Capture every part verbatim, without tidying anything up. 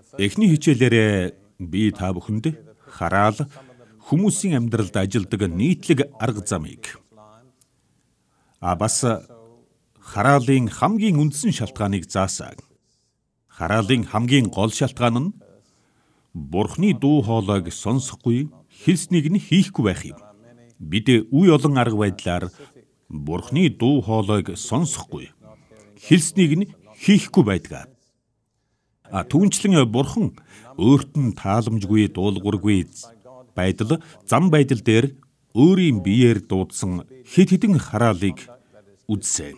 Эхний хичээлээрээ би та бүхэнд хараал хүмүүсийн амьдралд ажилдаг нийтлэг арга замыг, а бас хараалын хамгийн үндсэн шалтгааныг заасан. Хараалын хамгийн гол шалтгаан нь Бурхны дуу хоолойг сонсохгүй, хэлснийг нь хийхгүй байх юм. Бид үе олон арга байдлаар Бурхны дуу хоолойг сонсохгүй, хэлснийг нь хийхгүй байдаг. А түүнчлэн Бурхан өөрт нь тааламжгүй, дуулуургүй байдал, зам байдал дээр өөрийн биеэр дуудсан хэд хэдэн хараалыг үзсэн.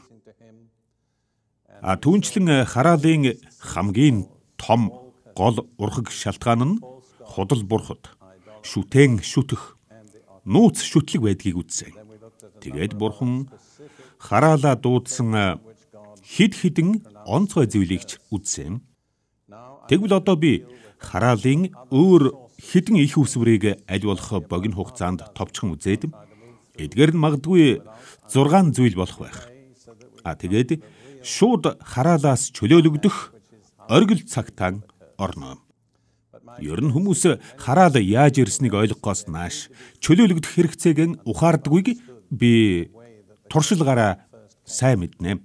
А түүнчлэн хараалын хамгийн том гол урхаг шалтгаан нь худал бурхад, шүтэн шүтэх, нууц шүтлэг байдгийг үзсэн. Тэгээд Бурхан хараалаа дуудсан хэд хэдэн онцгой зүйлийг ч үзсэн. Тэгвэл одоо би хараалын өөр хэдэн их үсвэрийг аль болох богино хугацаанд товчхон үзээд, эдгээр нь магадгүй зургаан зүйл болох байх. А тэгээд шууд хараалаас чөлөөлөгдөх оргил цагтаан орно. Ер нь хүмүүс хараал яаж ирснийг ойлгохоос нааш чөлөөлөгдөх хэрэгцээг ухаардаггүйг би туршилгаараа сайн мэднэ.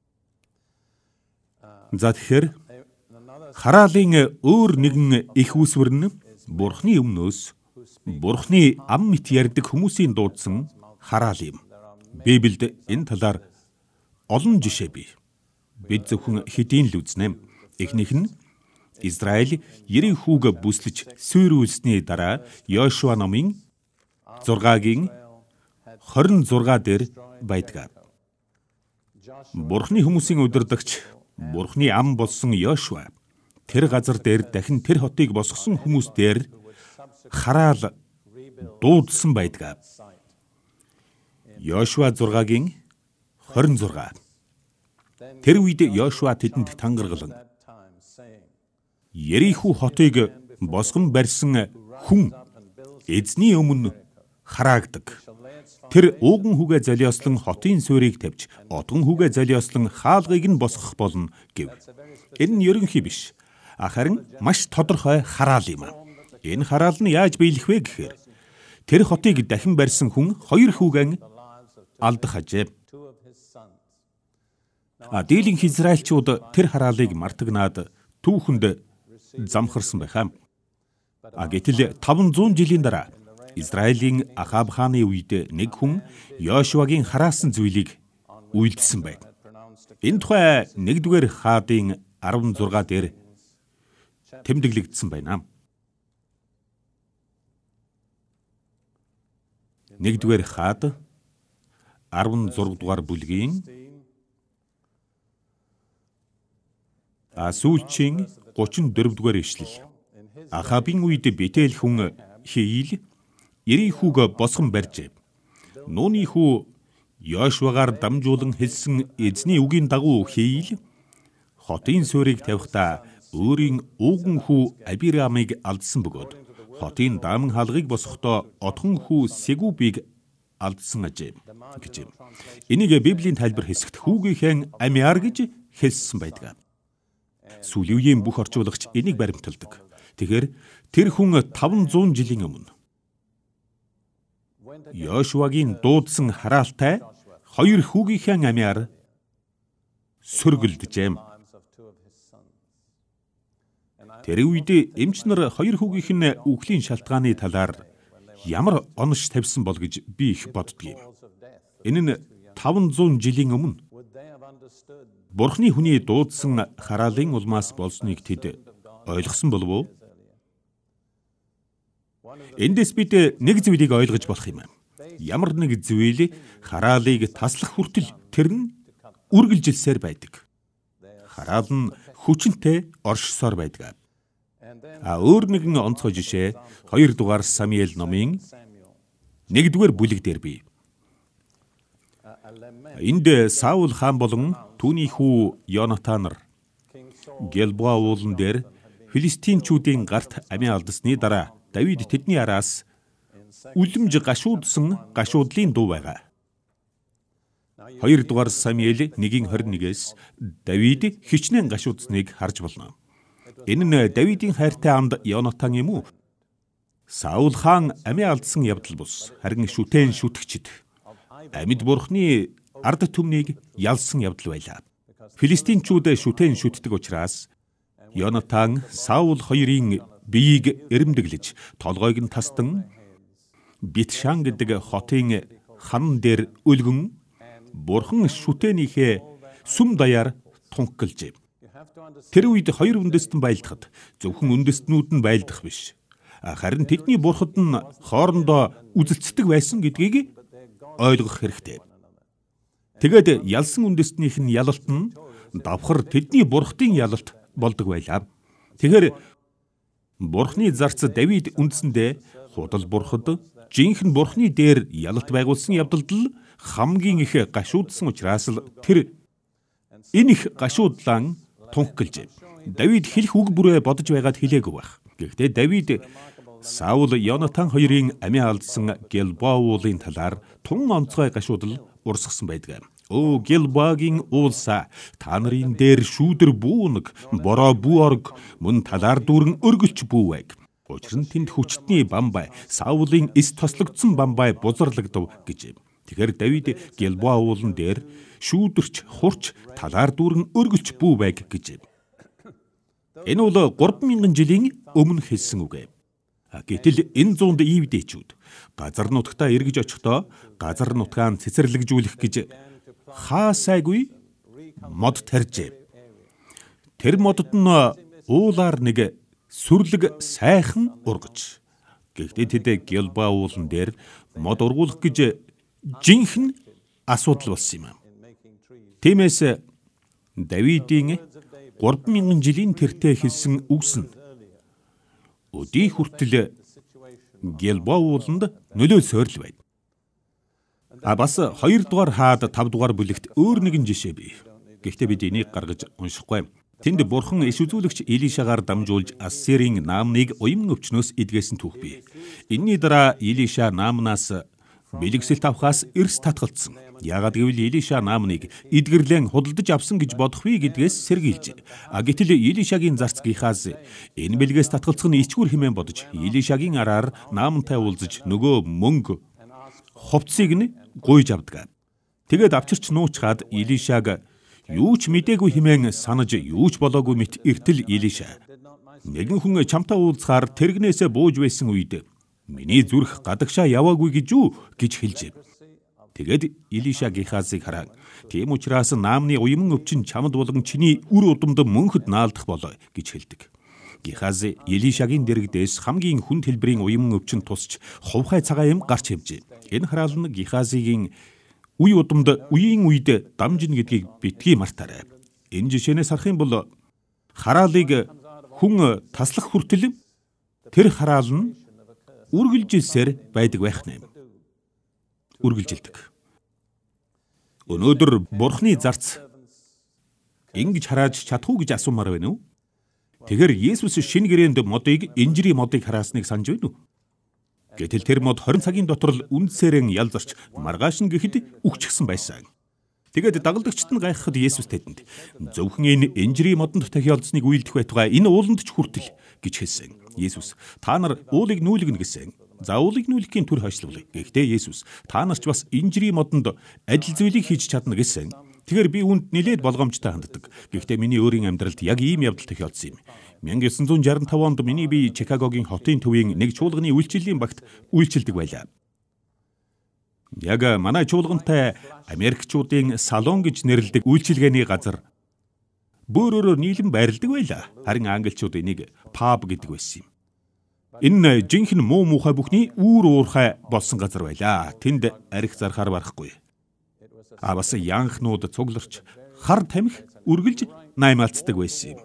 За тэгэхээр хараалын өөр нэгэн их үүсвэр нь Бурхны өмнөөс Бурхны ам мэт ярьдаг хүмүүсийн дуудсан хараал юм. Библиэд энэ талаар олон жишээ бий. Бид зөвхөн хэдийн л үзнэ. Эхнийх нь Израиль Ерихүүг бүслэж сүйрүүлсний дараа Йошуа номын зургагийн хорин зургаа дээр байдаг. Бурхны хүмүүсийн удирдагч, Бурхны ам болсон Йошуа тэр газар дээр дахин тэр хотыг босгосон хүмүүс дээр хараал дуудсан байдаг. Йошуа зургагийн хорин зургаа. Тэр үед Йошуа тэдэнд тангаргалан Ерихүү хотыг босгон барьсан хүн эзний өмнө хараагдаг. Тэр ууган хүүгээ золиослон хотын суурийг тавьж, одгон хүүгээ золиослон хаалгыг нь босгох болно гэв. Энэ нь ерөнхий биш, харин маш тодорхой хараал юм. Энэ хараал нь яаж биелэх вэ гэхээр, тэр хотыг дахин барьсан хүн хоёр хүүгэн алдах ажээ. А дийлэнх израильчууд тэр хараалыг мартагнаад түүхэнд замхарсан байхаа. А гэтэл таван зуун жилийн дараа Израилийн Ахаб хааны үед нэг хүн Йошуагийн хараасан зүйлийг үйлдэлсэн байна. Энэ тухай нэгдүгээр хаадын арван зургаа дээр тэмдэглэгдсэн байна. Нэгдүгээр хаад арван зураг дугаар бүлгийн сүүлчийн гучин дөрөвдүгээр ишлэл. Ахабын үед Бетел хүн Хиил Ерихүүг босгон барьжээ. Нууны хүү Йошуагаар дамжуулан хэлсэн эзний үгийн дагуу Хиил хотын суурийг тавихдаа өөрийн ууган хүү Абирамыг алдсан бөгөөд хотын дааман хаалгыг босгохдоо отхон хүү Сегубыг алдсан ажээ гэж. Энийг Библийн тайлбар хэсэгт хүүгийнхээ Амиар гэж хэлсэн байдаг. Сүүлийн үеийн бүх орчуулагч энийг баримталдаг. Тэгэхээр тэр хүн таван зуун жилийн өмнө Йошуагийн дуудсан хараалтай хоёр хүүгийнхээ Амиар сөргөлдөжээ. Тэр үед эмч нар хоёр хүүгийнх нь үхлийн шалтгааны талаар ямар онош тавьсан бол гэж би их боддгийм. Энэ нь таван зуун жилийн өмнө Бурхны хүний дуудсан хараалын улмаас болсныг тэд ойлгосон болов уу? Эндээс бид нэг зүйлийг ойлгож болох юм. Ямар нэг зүйл хараалыг таслах хүртэл тэр нь үргэлжилсээр байдаг. Хараал нь хүчинтэй оршсоор байдаг. А өөр нэгэн онцгой жишээ хоёр дугаар Самуэль номын нэгдүгээр бүлэг дээр бий. Энд Саул хаан болон түүний хүү Йонатан нар Гэлбоа уулан дээр Филистинчүүдийн гарт амиа алдсны дараа Давид тэдний араас үлэмж гашуудсан гашуудлын дуу байгаа. хоёр дугаар Самуэль нэгin хорин нэгээс Давид хичнээн гашуудсныг харж болно. Энэ нь Давидын хайртай анд Йонатан юм уу? Саул хаан амиа алдсан явдал бус. Харин шүтэн шүтгчид амьд бурхны ард түмнийг ялсан явдал байлаа. Филистинчүүд шүтэн шүтдэг учраас Йонатан Саул хоёрын биеийг эрэмдэглэж толгойг нь тасдан Битшан гэдэг хотын хан дээр өлгөн бурхан шүтэнийхээ сүм даяар тунхаглажээ. Тэр үед хоёр үндэстэн байлдахад зөвхөн үндэстнүүд нь байлдах биш. Харин тэдний бурхад нь хоорондоо үзэлцдэг байсан гэдгийг ойлгох хэрэгтэй. Тэгээд ялсан үндэстнийх нь ялалт нь давхар тэдний бурхтын ялалт болдог байлаа. Тэгэхээр бурхны зарц Давид үндсэндээ худал бурхад жинхэнэ бурхны дээр ялалт байгуулсан явдалд л хамгийн их гашуудсан учраас л тэр энэ их гашуудлан тунхаглажээ. Давид хэлэх үг бүрээ бодож байгаад хэлээгүй байх. Гэхдээ Давид Саул Йонатан хоёрын амиа алдсан Гилбоа уулын талаар тун онцгой гашуудал урсгасан байдаг. Оо Гилбоагийн уулсаа та нарын дээр шүүдэр бүүнэг, бороо бүү орг, мөн талаар дүүрэн өргөлч бүүвэг. Учир нь тэнд хүчтний бамбай, Саулын эс тослогдсон бамбай бузарлагдав гэж. Тэгэхээр Давид Гилбоа уулан дээр шүүдэрч, хурч, талаар дүүрэн өргөлч бүүвэг гэж. Энэ бол гурван мянган жилийн өмнө хэлсэн үг. Гэтэл энэ зуунд Ивдэчүүд газар нутгатаа эргэж очихдоо газар нутгаан цэцэрлэгжүүлэх гэж хаасайгүй мод тарьжээ. Тэр модод нь уулаар нэг сүрлэг сайхан ургаж. Гэхдээ тэд Гилбоа уулан дээр мод ургуулах гэж жинхэнэ асуудал болсон юм. Тиймээс Давидын гурван мянган жилийн тэртээ хэлсэн үгс нь өдий хүртэл Гилбоа ууланд нөлөө сойрл байд. А бас хоёр дугаар хаад тав дугаар бүлэгт өөр нэгэн жишээ бий. Гэхдээ бид энийг гаргаж уншихгүй. Тэнд бурхан иш үзүүлэгч Илишагаар дамжуулж Ассирийн наамныг уян өвчнөөс эдгээсэн түүх бий. Энийний дараа Илиша наамнаас бэлгэсэлт авахаас эрс татгалцсан. Яагаад гэвэл Илиша наамныг эдгэрлэн худалдаж авсан гэж бодох вэ гэдгээс сэргийлж. А гэтэл Илишагийн зарц гихаас энэ бэлгээс татгалцах нь ичгүр хэмээн бодож Илишагийн араар наамнтай уулзаж нөгөө мөнгө хувцсыг нь гуйж авдаг. Тэгээд авчирч нуучгаад Илишаг юу ч мэдээгүй хэмээн санаж юу ч болоогүй мэт эртэл Илиша нэгэн хүн чамтай уулзахаар тэргнээсээ бууж байсан үед миний зүрх гадагшаа яваагүй гэж юу гэж хэлжээ. Тэгээд Илиша гихазыг хараад тийм учраас наамны уян өвчин чамд болгон чиний үр удамд мөнхөд наалдах болоо гэж хэлдэг. Гихаз Илишагийн дэрэгдээс хамгийн хүнд хэлбэрийн уян өвчин тусч хувхай цагаан юм гарч хэмжээ. Энэ хараал нь Гихазигийн үе удамд үеийн үед дамжина гэдгийг битгий мартаарай. Энэ жишээнээс харах юм бол хараалыг хүн таслах хүртэл тэр хараал нь үргэлжилсээр байдаг байх нэм. Үргэлжилдэг. Өнөөдөр бурхны зарц ингэж харааж чадах уу гэж асуумаар байна уу? Тэгэхээр Есүс шинэ гэрээнд модыг, инжирийн модыг хараасныг санаж байна уу? Гэтэл тэр мод хорин цагийн дотор л үндсээрэн ялзарч маргааш нь гэхэд үхчихсэн байсан. Тэгээд дагалдагчид нь гайхахад Есүс тэдэнд зөвхөн энэ инжирийн модонд тохиолдсныг үйлдэх байтугай энэ ууланд ч хүртэл гэж хэлсэн. Есүс та нар уулыг нүүлгэнэ гэсэн. За уулыг нүүлэхийн төр хойшлуулъя. Гэхдээ Есүс та нар ч бас инжирийн модонд адил зүйлийг хийж чадна гэсэн. Тэгэхээр би үүнд нэлээд болгоомжтой ханддаг. Гэхдээ миний өөрийн амьдралд яг ийм явдал тохиолдсон юм. 천구 шестьсот шестьдесят онд миний би Чикагогийн хотын төвийн нэг чуулганы үйлчлэлийн багт үйлчилдэг байлаа. Яг манай чуулгантай Америкчуудын салон гэж нэрлэдэг үйлчилгээний газар бөөрөөр нийлэн байрладаг байлаа. Харин англичууд энийг паб гэдэг байсан юм. Энэ жинхэнэ муу муухай бүхний үүр уурхай болсон газар байлаа. Тэнд арх зархаар барахгүй. А бас янхнууд цугларч хар тамхи үргэлж наймаалцдаг байсан юм.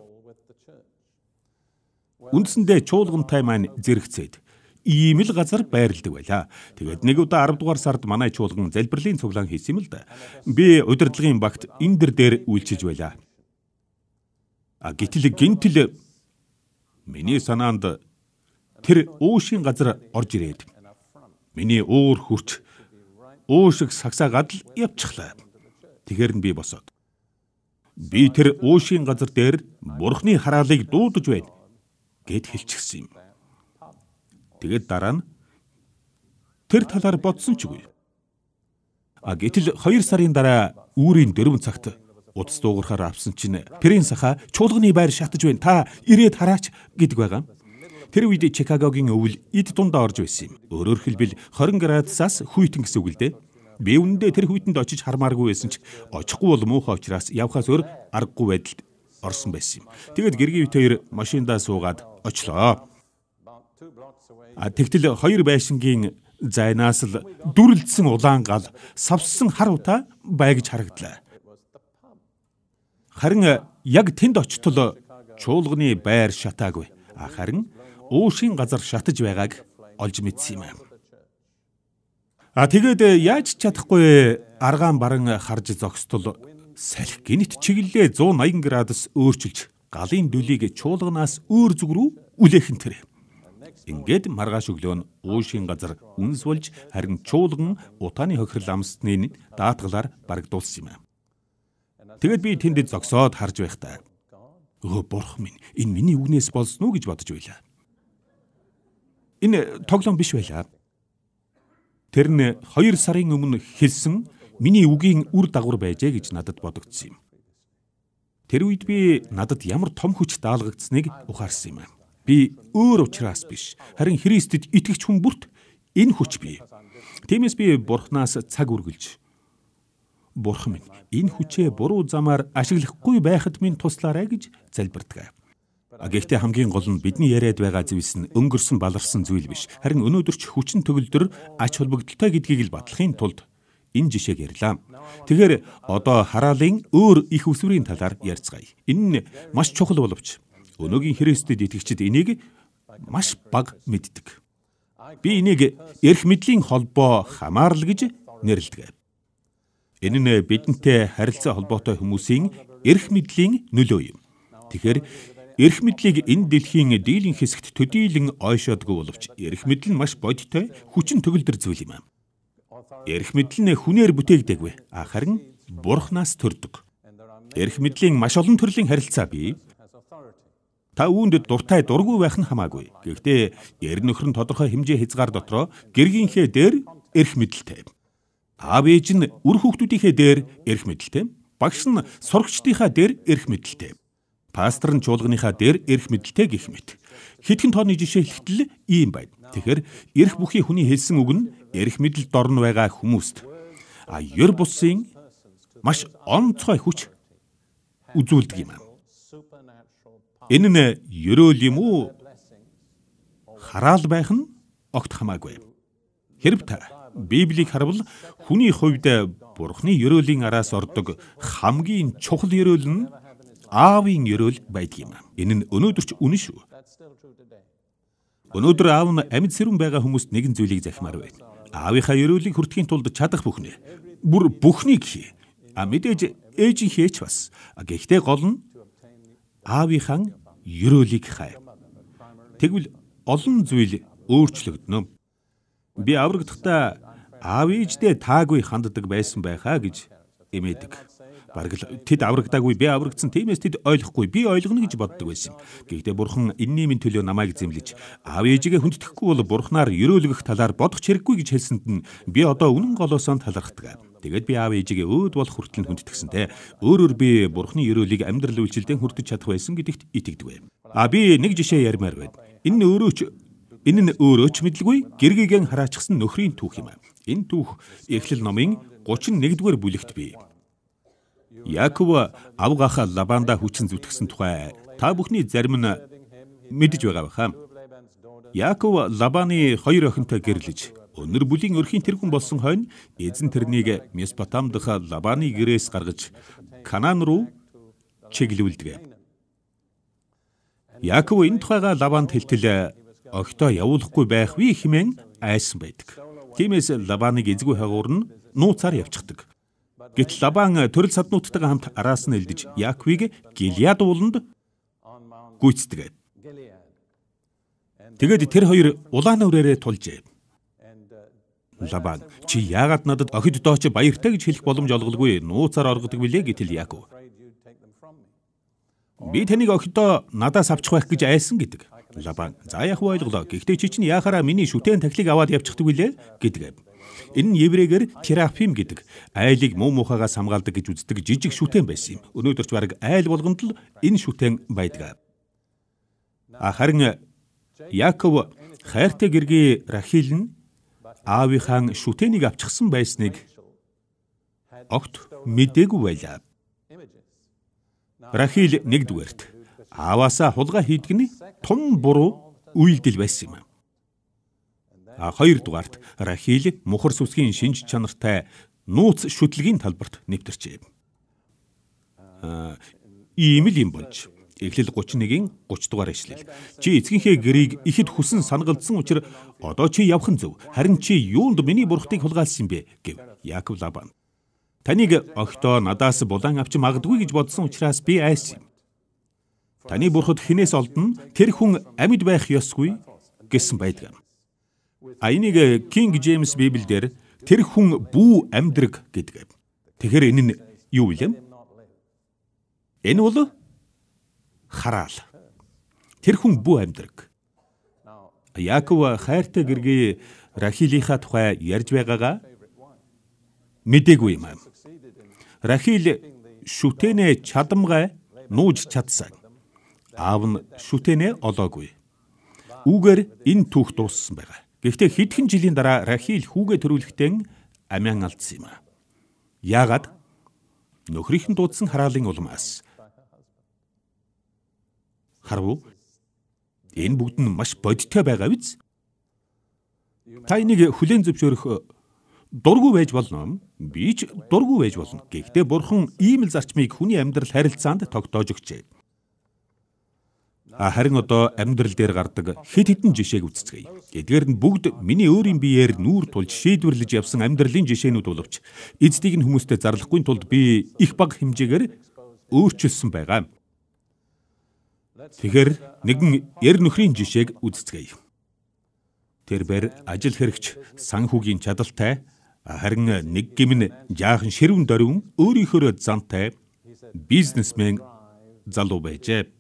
Үндсэндээ чуулгантай маань зэрэгцээд ийм л газар байрладаг байлаа. Тэгээд нэг удаа арав дугаар сард манай чуулган залбирлын цуглаан хийсэн юм л да. Би удирдлагын багт эндэр дээр үйлчилж байлаа. А гэтэл гинтэл миний санаанд тэр уушийн газар орж ирээд миний уур хүрч уушиг сагсаагаад л явчихлаа. Тэгэхэр нь би босоод Би тэр уушийн газар дээр Бурхны хараалыг дуудаж байна гэд хэлчихсэн юм. Тэгээд дараа нь тэр талаар бодсон ч үгүй. А гэтэл хоёр сарын дараа үүрийн дөрвөн цагт утас дуугарахаар авсан чинь принц хаа чуулганы байр шатаж байна. Та ирээд хараач гэдэг байгаа. Тэр үед Чикагогийн өвөл эд дундаа орж байсан юм. Өөрөөр хэлбэл двадцать градусаас хүйтэн гэсэн үг л дээ. Би үнэндээ тэр хүйтэнд очиж хармааргүй байсан ч очихгүй бол муухай учраас явхаас өөр аргагүй байдалд орсон байсан юм. Тэгээд гэргийн үт хоёр машиндаа суугаад очлоо. А тэгтэл хоёр байшингийн зайнаас л дүрлэлсэн улаан гал савсан хар утаа байгж харагдлаа. Харин яг тэнд очтол чуулганы байр шатаагүй. Харин уушийн газар шатаж байгааг олж мэдсэн юм. А тэгээд яаж чадахгүй аргаан баран харж зогсдол салхи гинт чиглэлээ one eighty градус өөрчилж галын дүлийг чуулганаас өөр зүг рүү үлээхэн тэр. Ингээд маргааш өглөө нь уушийн газар үнс болж харин чуулган утааны хохирол амсны даатгалаар барагдуулсан юм. Тэгээд би тэнд зогсоод харж байхдаа өө бурхан минь энэ миний үгнээс болсон уу гэж бодож байлаа. Энэ тоглоом биш байлаа. Тэр нь хоёр сарын өмнө хэлсэн миний үгийн үр дагавар байжээ гэж надад бодогдсон юм. Тэр үед би надад ямар том хүч даалгагдсныг ухаарсан юм. Би өөр учраас биш, харин Христэд итгэгч хүн бүрт энэ хүч бий. Тиймээс би Бурханаас цаг үргэлж Бурхан минь энэ хүчээ буруу замаар ашиглахгүй байхад минь туслаарай гэж залбирдаг. Гэхдээ хамгийн гол нь бидний яриад байгаа зүйлс нь өнгөрсөн баларсан зүйл биш. Харин өнөөдөр ч хүчин төгөлдөр ач холбогдолтой гэдгийг л батлахын тулд энэ жишээг ярьлаа. Тэгэхээр одоо хараалын өөр их үсвэрийн талаар ярьцгаая. Энэ нь маш чухал боловч өнөөгийн Христэд итгэгчид энийг маш бага мэддэг. Би энийг эрх мэдлийн холбоо хамаарал гэж нэрлэдэг. Энэ нь бидэнтэй харилцаа холбоотой хүмүүсийн эрх мэдлийн нөлөө юм. Тэгэхээр эрх мэдлийг энэ дэлхийн дийлэн хэсэгт төдийлөн ойшоодгүй боловч эрх мэдэл нь маш бодиттой хүчин төгөлдөр зүйл юм. Эрх мэдэл нь хүнээр бүтээгдээгүй, харин Бурханаас төрдөг. Эрх мэдлийн маш олон төрлийн харилцаа бий. Та үүнд дуртай дургүй байх нь хамаагүй. Гэхдээ эр нөхөр нь тодорхой хэмжээ хязгаар дотроо гэргийнхээ дээр эрх мэдэлтэй. Аав ээж нь үр хүүхдүүдийнхээ дээр эрх мэдэлтэй. Багш нь сурагчдынхаа дээр эрх мэдэлтэй. Пастор нь чуулганыхаа дээр эрх мэдэлтэй гэх мэт. Хэдхэн тооны жишээ хэлэхдээ ийм байна. Тэгэхээр эрх бүхий хүний хэлсэн үг нь эрх мэдэлд орно байгаа хүмүүст а ёр бусын маш онцгой хүч үзүүлдэг юм. Энэ нь ёроол юм уу? Хараал байх нь огт хамаагүй. Хэрв та Библийг харвал хүний хувьд Бурхны ёроолын араас ордог хамгийн чухал ёроол нь аавын ёроол байдаг юм. Энэ нь өнөөдөр ч үнэн шүү. Өнөөдөр аав нь амьд сэрүүн байгаа хүмүүст нэгэн зүйлийг захимаар байна. Аавынхаа ёроолыг хүртэхийн тулд чадах бүхнээ. Бүр бүхнийг хий. А мэдээж ээжийнхээ ч бас. Гэхдээ гол нь аавынхаа ёроолыг хай. Тэгвэл олон зүйл өөрчлөгдөнө. Би аврагдахдаа аав ээждээ таагүй ханддаг байсан байхаа гэж эмээдэг. Бараг л тэд аврагдаагүй, би аврагдсан, тиймээс тэд ойлгохгүй, би ойлгоно гэж боддог байсан. Гэхдээ Бурхан энэний минь төлөө намайг зэмлэж аав ээжигээ хүндэтгэхгүй бол Бурханаар ёроолгох талаар бодох хэрэггүй гэж хэлсэнд нь би одоо үнэн голоосоо талархдаг. Тэгээд би аав ээжигээ өөд болох хүртэл хүндэтгсэнтэй. Өөрөөр би Бурханы ёроолыг амьдрал үйлчлэлдэн хүртэж чадах байсан гэдэгт итгэдэг. А би нэг жишээ ярмаар байна. Энэ нь өөрөө ч энэ нь өөрөө ч мэдлгүй гэргийгэн хараачихсан нөхрийн түүх юм. Энэ түүх Эхлэл номын thirty-one дугаар бүлэгт бий. Яаков авгаах Лабанда хүчин зүтгэсэн тухай та бүхний зарим нь мэдэж байгаа баха. Яаков Лабаны хоёр охинтой гэрлэж өнөр бүлийн өрхийн тэргүүн болсон хойно эзэн тэрнийг Месопотам дахь Лабаны гэрээс гаргаж Канаан руу чиглүүлдэг. Яаков энэ тухайга Лабанд хэлтэл огтоо явуулахгүй байх вэ хэмээн айсан байдаг. Тиймээс Лабаныг эзгүй хагуур нь нууцаар явчихдаг. Гэтэл Лабан төрөл саднуудтайгаа хамт араас нь элдэж Яаковыг Гилеад ууланд гүйцэтгэв. Тэгээд тэр хоёр улаан өрөөрөө тулжээ. Лабан чи яагаад надад охид дооч баяртай гэж хэлэх боломж олголгүй нууцаар оргодог билээ гэтэл Яаков. Би таныг охидоо надаас авчих байх гэж айсан гэдэг. Лабан за яг ойлголоо. Гэхдээ чи чинь яахаараа миний шүтэн тахлыг аваад явчихдаг билээ гэдэг. Энэ нь еврейгээр терафим гэдэг айлыг муу мухагаас хамгаалдаг гэж үздэг жижиг шүтэн байсан юм. Өнөөдөр ч бараг айл болгонд л энэ шүтэн байдаг. Харин Яаков хайртай гэргий Рахил нь аавынхаа шүтэнийг авчихсан байсныг огт мэдээгүй байлаа. Рахил нэгдүгээрт ааваасаа хулгай хийдэг нь том буруу үйлдэл байсан юм. А хоёрдугаарт Рахил мухар сүсгийн шинж чанартай нууц шүтлэгийн талбарт нэвтэрчээ. А ийм л юм болж Эхлэл гучин нэгin гуч дугаар ишлэл. Чи эцгийнхээ гэрийг ихэд хүсэн санагалдсан учраас одоо чи явах нь зөв. Харин чи юунд миний бурхтыг хулгайлсан бэ гэв Яаков Лабан. Таныг огтоо надаас булан авч магадгүй гэж бодсон учраас би айсан юм. Таны бурхад хинээс олдно, тэр хүн амьд байх ёсгүй гэсэн байдаг. А энийг King James Библиэлд тэр хүн бүү амьдраг гэдэг. Тэгэхээр энэ нь юу вэ? Энэ бол хараал. Тэр хүн бүү амьдраг. Яаков хайртай гэргий Рахилийнхаа тухай ярьж байгаагаа мэдээгүй юм. Рахил шүтэнэ чадамгай нууж чадсан. Аав нь шүтэнэ олоогүй. Үүгээр энэ түүх дууссан байгаа. Гэхдээ хэдхэн жилийн дараа Рахил хүүгээ төрүүлэхдээ амиан алдсан юм. Яагаад? Нөхрийнхэн дуудсан хараалын улмаас. Харав? Энэ бүгд нь маш бодиттой байгаа биз? Та энийг хүлээн зөвшөөрөх дургүй байж болно. Би ч дургүй байж болно. Гэхдээ Бурхан ийм л зарчмыг хүний амьдрал харилцаанд тогтоож өгчээ. Харин одоо амьдрал дээр гардаг хэд хэдэн жишээг үзцгээе. Эдгээр нь бүгд миний өөрийн биеэр нүүр тулж шийдвэрлэж явсан амьдралын жишээнүүд боловч эцдийг нь хүмүүстэй зарлахгүй тулд би их бага хэмжээгээр өөрчилсөн байгаа. Тэгэхээр нэгэн ер нөхрийн жишээг үзцгээе. Тэр бэр ажил хэрэгч санхүүгийн чадалтай, харин нэг гимн жаахан ширүүн дөрвөн өөрийнхөө зантай бизнесмен залуу байжээ.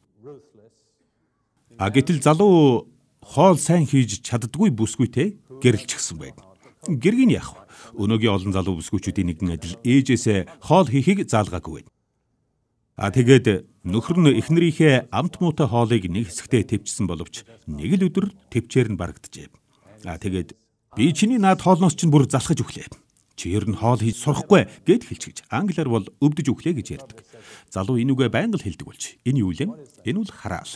А гэтэл залуу хоол сайн хийж чаддгүй бүсгүйтэй гэрэлчихсэн байна. Гэргийн яах вэ? Өнөөгийн олон залуу бүсгүйчүүдийн нэгэн адил ээжээсээ хоол хийхийг заалгаагүй байна. А тэгээд нөхөр нь эхнэрийнхээ амт муутай хоолыг нэг хэсэгтээ төвчсөн боловч нэг л өдөр төвчээр нь барагджээ. А тэгээд би чиний наад хоолноос чинь бүр залхаж өглөө. Чи ер нь хоол хийж сурахгүй гэд хэлчихэж англиар бол өвдөж өглөө гэж ярьдаг. Залуу энүүгээ байнга л хэлдэг болж. Энэ юу юм? Энэ бол хараал.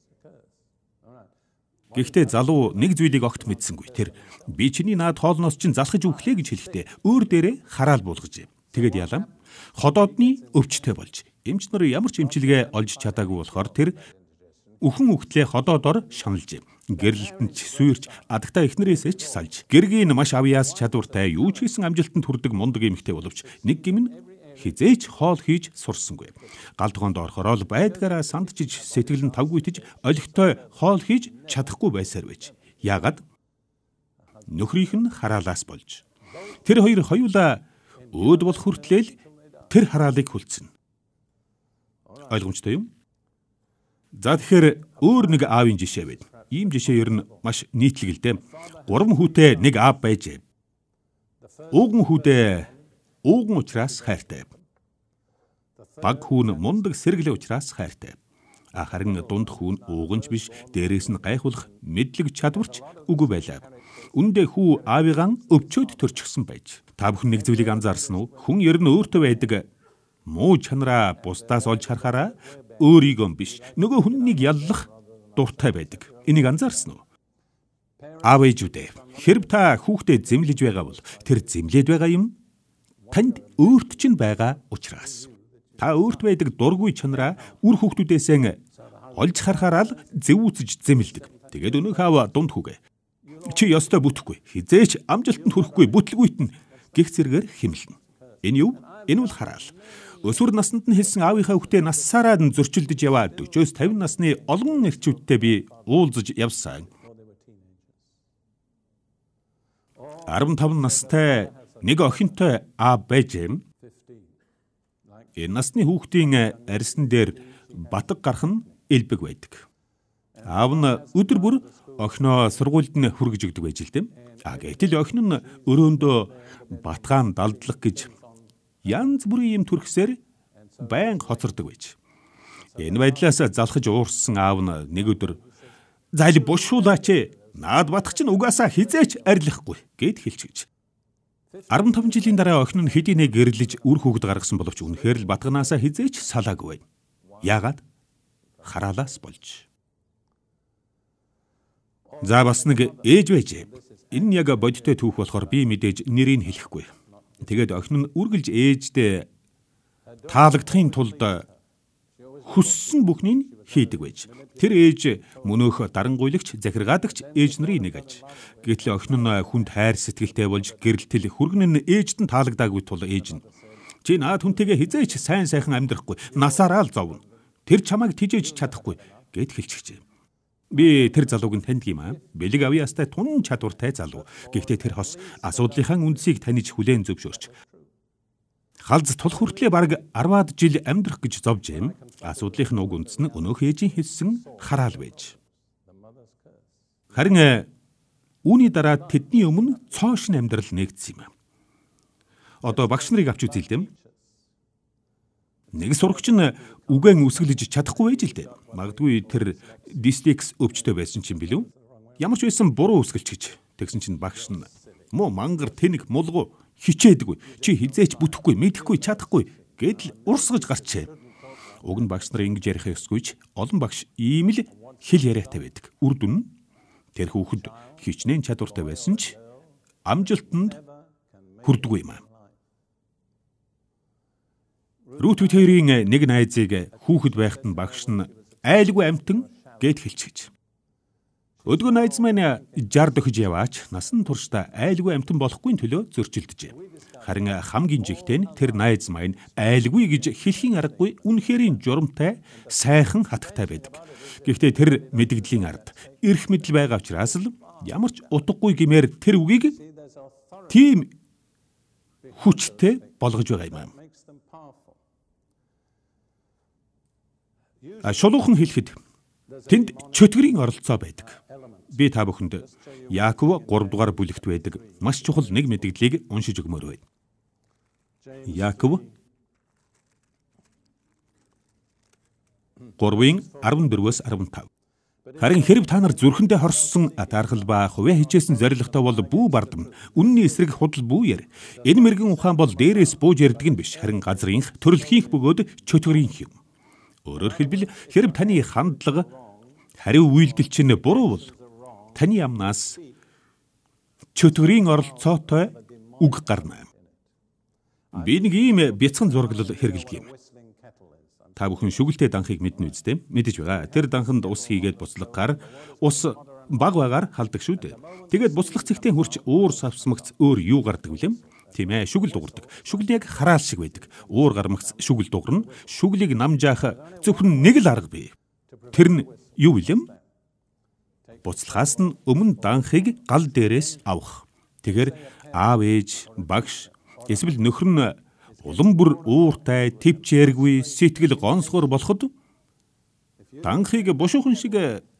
Гэхдээ залуу нэг зүйлийг огт мэдсэнгүй. Тэр би чиний наад хоолноос чинь залхаж өглөө гэж хэлэхдээ өөр дээрээ хараал буулгажээ. Тэгээд ялам ходоодны өвчтэй болж эмч нар ямар ч эмчилгээ олж чадаагүй болохоор тэр үхэн үхтлээ ходоодоор шаналжээ. Гэрэлтэнд ч сүйрч адагтаа эхнэрээсээ ч салж. Гэргийн маш авьяас чадвартай юу ч хийсэн амжилтанд хүрдэг мундаг эмэгтэй боловч нэг гимн хизээч хоол хийж сурсангүй. Гал тогоонд орохороо л байдгаараа сандчиж сэтгэл нь тавгүйтэж олигтой хоол хийж чадахгүй байсаар байж. Яагаад? Нөхрийнх нь хараалаас болж. Тэр хоёр хоёулаа өөд болох хүртлээл тэр хараалыг хүлцэн. Ойлгомжтой юм? За тэгэхээр өөр нэг аавын жишээ байна. Ийм жишээ ер нь маш нийтлэг л дээ. Гурван хүүтэй нэг аав байжээ. Ууган хүүдээ ууган учраас хайртай. Баг хүүн мундаг сэргэлээ учраас хайртай. Харин дунд хүүн ууганч биш, дээрээс нь гайхуулах мэдлэг чадварч үгүй байлаа. Үндэ хүү аавыгаан өвчөөд төрчихсөн байж. Та бүхэн нэг зүйлийг анзаарсан уу? Хүн ер нь өөртөө байдаг муу чанараа бусдаас олж харахаараа өөрийгөө биш, нөгөө хүнийг яллах дуртай байдаг. Энийг анзаарсан уу? Аав ээжүүдээ хэрв та хүүхдэд зэмлэж байгаа бол тэр зэмлээд байгаа юм танд өөрт чинь байгаа учраас. Та өөрт байдаг дургүй чанараа үр хүүхдүүдээсээ олж харахаараа л зөв үзэж зэмлдэг. Тэгээд өнөөх аав дунд хүүгээ чи ёстой бүтэхгүй, хизээч амжилтанд хүрэхгүй бүтлгүйт нь гих зэргээр хэмлэнэ. Энэ юу? Энэ бол хараал. Өсвөр наснд нь хэлсэн аавынхаа хүүхдээ нассаараа нь зөрчилдөж яваад дөрвөөс тавин насны олон эрчүүдтэй би уулзаж явсан. арван таван настай нэг охинтой аав байжээ. Энэ насны хүүхдийн арьсан дээр батг гарах нь элбэг байдаг. Аав нь өдөр бүр охиноо сургуульд нь хүргэж өгдөг байж л дээ. А гэтэл охин нь өрөөндөө батгаан далдлах гэж янз бүрийн юм түрхсээр байн хоцордог байж. Энэ байдлаас залхаж уурсан аав нь нэг өдөр "Зал бушуулаач ээ. Наад батх чинь угаасаа хизээч арилахгүй" гэд хэлчихэж. арван таван жилийн дараа охин нь хэдийнэ гэрлэж үр хөвгд гаргасан боловч үнэхээр л батганаасаа хизээч салаагүй байна. Яагаад? Хараалаас болж. За бас нэг ээж байжээ. Энэ нь яг бодиттой түүх болохоор би мэдээж нэрийг хэлэхгүй. Тэгээд охин нь үргэлж ээждээ таалагдахын тулд хүссэн бүхнийг хийдэг байж. Тэр ээж мөнөөх дарангуйлагч, захиргаадагч ээж нарын нэг аж. Гэтэл охин нь хүнд хайр сэтгэлтэй болж гэрэлтэл хүргэн нь ээжд нь таалагдаагүй тул ээж нь "Чи наад хүнтэйгээ хизээч сайн сайхан амьдрахгүй, насаараа л зовно. Тэр чамайг тижээж чадахгүй" гэд хэлчихжээ. Би тэр залууг нь таньдаг юм аа. Бэлэг авьяастай тунн чадвартай залуу. Гэхдээ тэр хос асуудлынхаа үндсийг таних хүлээн зөвшөөрч халз тул хүртлээ бараг арваад жил амьдрах гэж зовж юм. Асуудлынх нь уг үндэс нь өнөөх ээжийн хэлсэн хараал байж. Харин үүний дараа тэдний өмнө цоошин амьдрал нэгдсэн юм. Одоо багш нарыг авч үзье л дээ. Нэг сурагч нь үгэн үсгэлж чадахгүй байж л дээ. Магадгүй тэр дислекс өвчтөй байсан чинь билүү? Ямар ч байсан буруу үсгэлч гэж. Тэгсэн чинь багш нь "Муу мангар тэнэг мулгуу хичээдэггүй. Чи хизээч бүтэхгүй, мэдэхгүй, чадахгүй" гэдэл урсгаж гарчээ. Уг нь багш нар ингэж ярих ёсгүйч олон багш ийм л хэл яриатай байдаг. Үр дүн нь тэр хүүхэд хичнээн чадвартай байсан ч амжилтанд хүрдэггүй юм аа. Рут Витерийн нэг найзыг хүүхэд байхад нь багш нь "айлгүй амтан" гэд хэлчихэж. Өдгөө найз маань жар дөхөж яваач насан туршдаа айлгүй амтан болохгүй төлөө зөрчилдөжээ. Харин хамгийн жигтэй нь тэр найз маань айлгүй гэж хэлхийн аргагүй үнэхэрийн журамтай, сайхан хатагтай байдаг. Гэхдээ тэр мэдгэдлийн ард эрх мэдэл байгаа учраас л ямар ч утгагүй гэмээр тэр үгийг тийм хүчтэй болгож байгаа юм. А шулуухан хэлэхэд тэнд чөтгөрийн оролцоо байдаг. Би та бүхэнд Яаков гурав дугаар бүлэгт байдаг маш чухал нэг мэдээллийг уншиж өгмөр байна. Яаков гурвын арван дөрвөөс арван тав. Харин хэрв та нар зүрхэндээ хорссон атаархал ба хувиа хичээсэн зоригтой бол бүү бардам, үнний эсрэг худал бүүер. Энэ мэрэгэн ухаан бол дээрээс бууж ярддаг нь биш, харин газрынх, төрөлхийнх бөгөөд чөтгөрийнх юм. Өөрөөр хэлбэл хэрв таны хандлага, хариу үйлдэл чинь буруу бол таны амнаас чөтгөрийн оролцоотой үг гарна. Би нэг ийм бяцхан зураглал хэрэгэлдэг юм. Та бүхэн шүгэлтэй данхыг мэднэ үстэй? Мэдэж байгаа. Тэр данханд ус хийгээд буцлагаар ус баг багаар халдаг шүү дээ. Тэгээд буцлах цэгтээ хурч уур савсмагц өөр юу гардаг вүлэм? Тийм ээ, шүгэл дуурдаг. Шүгэл яг хараал шиг байдаг. Уур гармагц шүгэл дуурна. Шүглийг намжаах зөвхөн нэг л арга бий. Тэр нь юу вүлэм? Буцлахаас нь өмнө данхыг гал дээрээс авах. Тэгэхээр аав ээж, багш, эсвэл нөхөр нь улам бүр ууртай, төвч яргүй, сэтгэл гонсгор болоход данхыг бушуухан шиг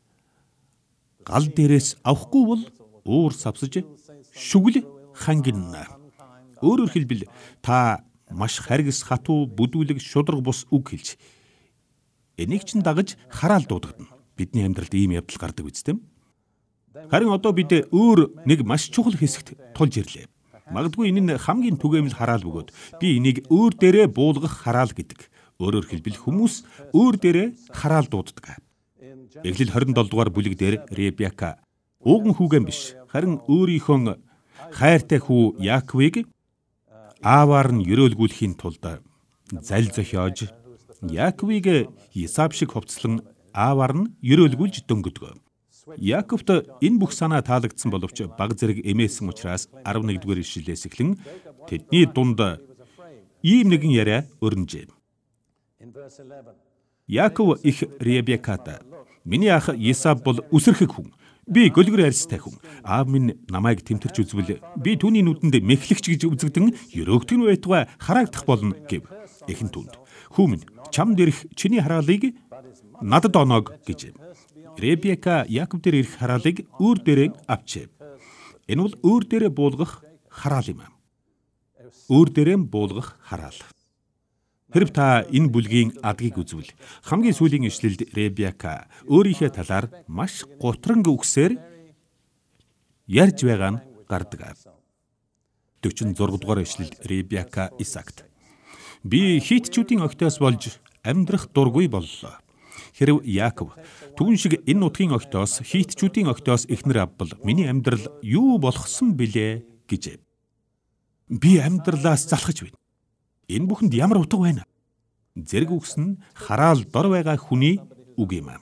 гал дээрээс авахгүй бол уур савсаж шүгэл хангина. Өөрөөр хэлбэл та маш харгас хатуу, бүдүүлэг, шудраг бус үг хэлж энийг чинь дагаж хараал дуудагдана. Бидний амьдралд ийм явдал гардаг үстэй. Харин одоо бид өөр нэг маш чухал хэсэгт тулж ирлээ. Магадгүй энэ нь хамгийн түгээмэл хараал бөгөөд би энийг өөр дээрээ буулгах хараал гэдэг. Өөрөөр хэлбэл хүмүүс өөр дээрээ хараал дууддаг. Эхлэл хорин долоо дугаар бүлэг дээр Ребека ууган хүүгэн биш, харин өөрийнхөө хайртай хүү Яаковыг ааваар нь ерөөлгүүлэхийн тулд зал зохиож Яаковыг Исав шиг хувцлан ааваар нь ерөөлгүүлж дөнгөдөг. Яаковт энэ бүх санаа таалагдсан боловч баг зэрэг эмээсэн учраас арав нэгдүгээр ишлэлээс эхлэн тэдний дунд ийм нэгэн яриа өрнөжээ. Яаков их Ребеката Миний ах Есав бол үсэрхэг хүн. Би гөлгөр арьстай хүн. Аав минь намайг тэмтэрч үзвэл би түүний нүдэнд мэхлэгч гэж үзэгдэн өрөөгдөн байтугай харагдах болно гэв. Эхэн түнд. Хүү минь чамд ирэх чиний хараалыг надад оноог гэж. Ребека Яаков дээр ирэх хараалыг өөр дээрээ авчээ. Энэ бол өөр дээрээ буулгах хараал юм. Өөр дээрээ буулгах хараал. Хэрв та энэ бүлгийн адгийг үзвэл хамгийн сүүлийн ишлэлд Ребека өөрийнхөө талаар маш гутранг үгсээр ярьж байгаа нь гардаг. дөрвөн дугаар ишлэлд Ребека Исаакт би хитчүүдийн огтоос болж амьдрах дургүй боллоо. Хэрв Яаков түүн шиг энэ нутгийн огтоос хитчүүдийн огтоос эхнэр авбал миний амьдрал юу болгосон билээ гэж. Би амьдралаас залхаж байна. Энэ бүхэнд ямар утга байна? Зэрэг үгс нь хараал дор байгаа хүний үг юм.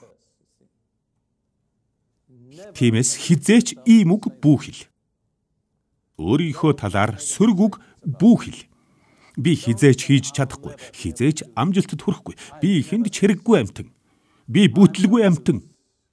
Тиймээс хизээч ийм үг бүүхэл. Өөрийнхөө талаар сөрөг үг бүүхэл. Би хизээч хийж чадахгүй, хизээч амжилтад хүрэхгүй. Би хүнд ч хэрэггүй амтан. Би бүтлгүй амтан.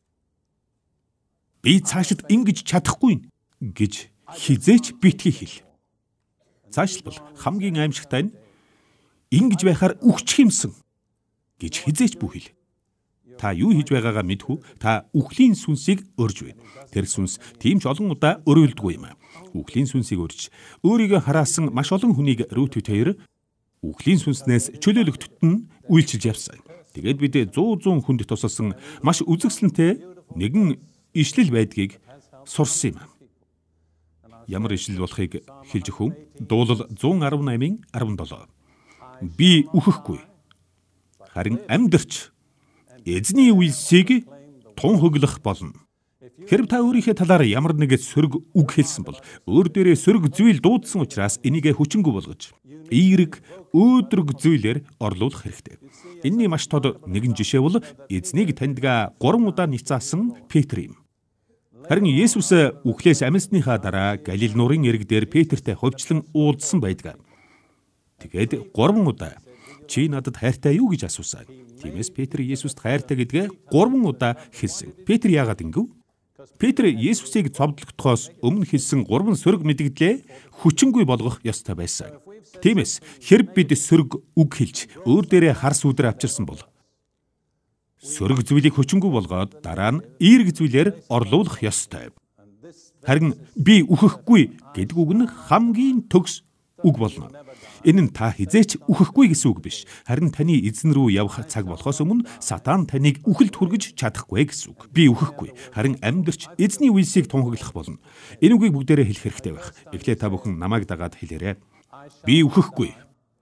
Би цаашид ингэж чадахгүй гэж хизээч битгий хэл. Цаашлбал хамгийн аимшигтай нь ингэж байхаар үхчих юмсан гэж хизээч бүхэл. Та юу хийж байгаагаа мэдхүү, та үхлийн сүнсийг өрж байна. Тэр сүнс тийм ч олон удаа өрөөлдгүй юм. Үхлийн сүнсийг өрж, өөрийгөө хараасан маш олон хүнийг Рут хоёр үхлийн сүнснээс чөлөөлөгтөд нь үйлчилж явсан. Тэгээд бид зүү зүүн хүнд тусалсан маш үзэгсэлэнтэй нэгэн ишлэл байдгийг сурсан юм. Ямар ишлэл болохыг хэлж өгөх. Дуулал зуун арван наймын арван долоо. Би үхэхгүй. Харин амьдарч эзний үйлсийг тун хөглөх болно. Хэрв та өөрийнхөө талаар ямар нэг сөрөг үг хэлсэн бол өөр дээрээ сөрөг зүйл дуудсан учраас энийг хүчингүй болгож эерэг өөдрөг зүйлээр орлуулах хэрэгтэй. Энэний маш тод нэгэн жишээ бол эзнийг таньдаг гурван удаа ницаасан Петр юм. Харин Есүс үхлээс амьсныхаа дараа Галил нуурын эрэг дээр Петртэй хувьчлан уулзсан байдаг. Тэгээд гурван удаа чи надад хайртай юу гэж асуусан. Тиймээс Петр Есүст хайртай гэдгээ гурван удаа хэлсэн. Петр яагаад ингэв? Петр Есүсийг цовдлогдохоос өмнө хэлсэн гурван сөрөг мэдгдлээ хүчингүй болгох ёстой байсан. Тиймээс хэрв бид сөрөг үг хэлж өөр дээрээ хар сүдэр авчирсан бол сөрөг зүйлийг хүчингүй болгоод дараа нь эерэг зүйлээр орлуулах ёстой. Харин би үхэхгүй гэдэг үг нь хамгийн төгс үг болно. Энэ нь та хизээч үхэхгүй гэсэн үг биш. Харин таны эзэн рүү явах цаг болохоос өмнө Сатан таныг үхэлд хүргэж чадахгүй гэсэн үг. Би үхэхгүй. Харин амьдарч эзний үйлсийг тунхаглах болно. Энэ үгийг бүгдээрээ хэлэх хэрэгтэй байх. Эхлээ та бүхэн намайг дагаад хэлээрэй. Би үхэхгүй.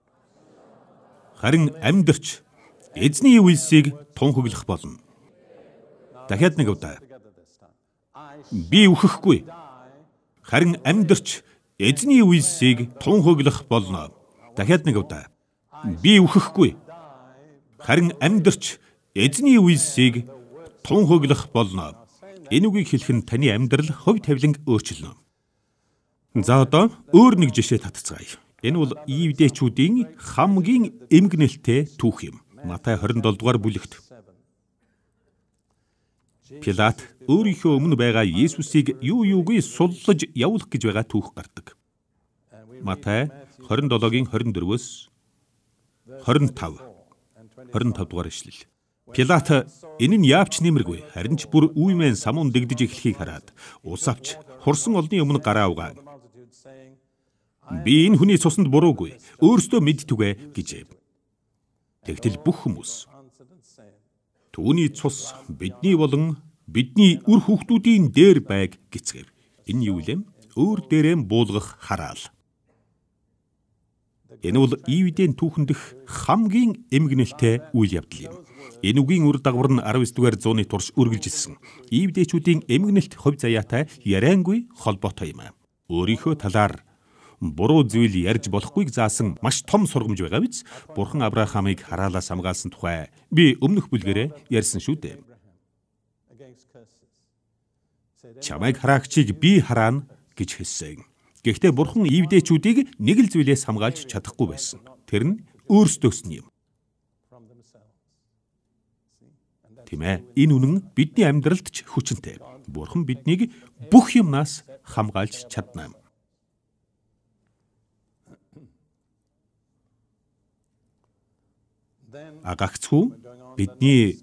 Харин амьдарч эзний үйлсийг тунхаглах болно. Дахиад нэг удаа. Би үхэхгүй. Харин амьдарч эзний үйлсийг тунхаглах болно. Дахиад нэг удаа. Би үхэхгүй. Харин амьдарч эзний үйлсийг тунхаглах болно. Энэ үгийг хэлэх нь таны амьдрал хувь тавиланг өөрчилнө. За одоо өөр нэг жишээ татцгаая. Энэ бол Иудейчүүдийн хамгийн эмгэнэлтэй түүх юм. Матай двадцать seven дугаар бүлэгт. Пилат өөрийнхөө өмнө байгаа Есүсийг юу юугүй суллаж явуулах гэж байгаа түүх гардаг. Матай двадцать seven-гийн twenty four-өөс twenty-five twenty-five дугаар ишлэл. Пилат энэ нь яавч нэмэргүй, харин ч бүр үймэн самуун дэгдэж эхлэхийг хараад ус авч хурсан олны өмнө гараа угаан. Би энэ хүний цуснд буруугүй, өөрсдөө мэдтүгэ гэжээ. Тэгтэл бүх хүмүүс түүний цус бидний болон бидний үр хүүхдүүдийн дээр байг гэцгээв. Энэ юу вэ? Өөр дээрээ буулгах хараал. Энэ бол Иудейн түүхэндх хамгийн эмгэнэлтэй үйл явдал юм. Энэ үгийн үр дагавар нь nineteen дугаар зууны турш үргэлжилсэн. Иудейчүүдийн эмгэнэлт хувь заяатай яриангүй холбоотой юм. Өөрийнхөө талаар буруу зүйл ярьж болохгүйг заасан маш том сургамж байгаа биз? Бурхан Авраамыг хараалаас хамгаалсан тухай би өмнөх бүлгэрээ ярьсан шүү дээ. Чамайг хараагчийг би хараана гэж хэлсэн. Гэхдээ Бурхан Иудейчүүдийг нэг л зүйлээс хамгаалж чадахгүй байсан. Тэр нь өөрсдөөс нь юм. Тийм ээ. Энэ үнэн бидний амьдралд ч хүчинтэй. Бурхан биднийг бүх юмнаас хамгаалж чадна. Агагцхүү бидний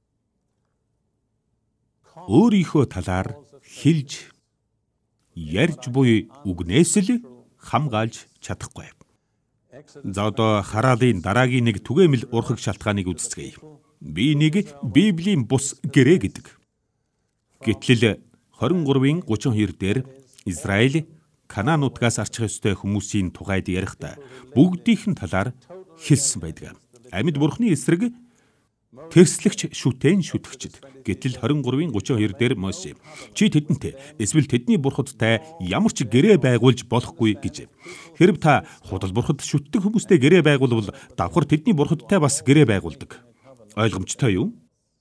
өөрийнхөө талаар хэлж ярьж буй үгнээс л хамгаалж чадахгүй. За одоо хараалын дараагийн нэг түгээмэл урхаг шалтгааныг үздэцгээе. Би нэг Библийн бус гэрээ гэдэг. Гэтэл двадцать гурвын гучин хоёр дээр Израиль Канаан нутгаас арчих ёстой хүмүүсийн тухайд ярихдаа бүгдийнхэн талаар хэлсэн байдаг. Амьд бурхны эсрэг тэрслэгч шүтэн шүтгэгчд. Гэтэл двадцать гурвын гучин хоёр дээр Мосе чи тэдэнтэй эсвэл тэдний бурхадтай ямар ч гэрээ байгуулж болохгүй гэж. Хэрв та худал бурхад шүтдэг хүмүүстэй гэрээ байгуулвал давхар тэдний бурхадтай бас гэрээ байгуулдаг. Ойлгомжтой юу?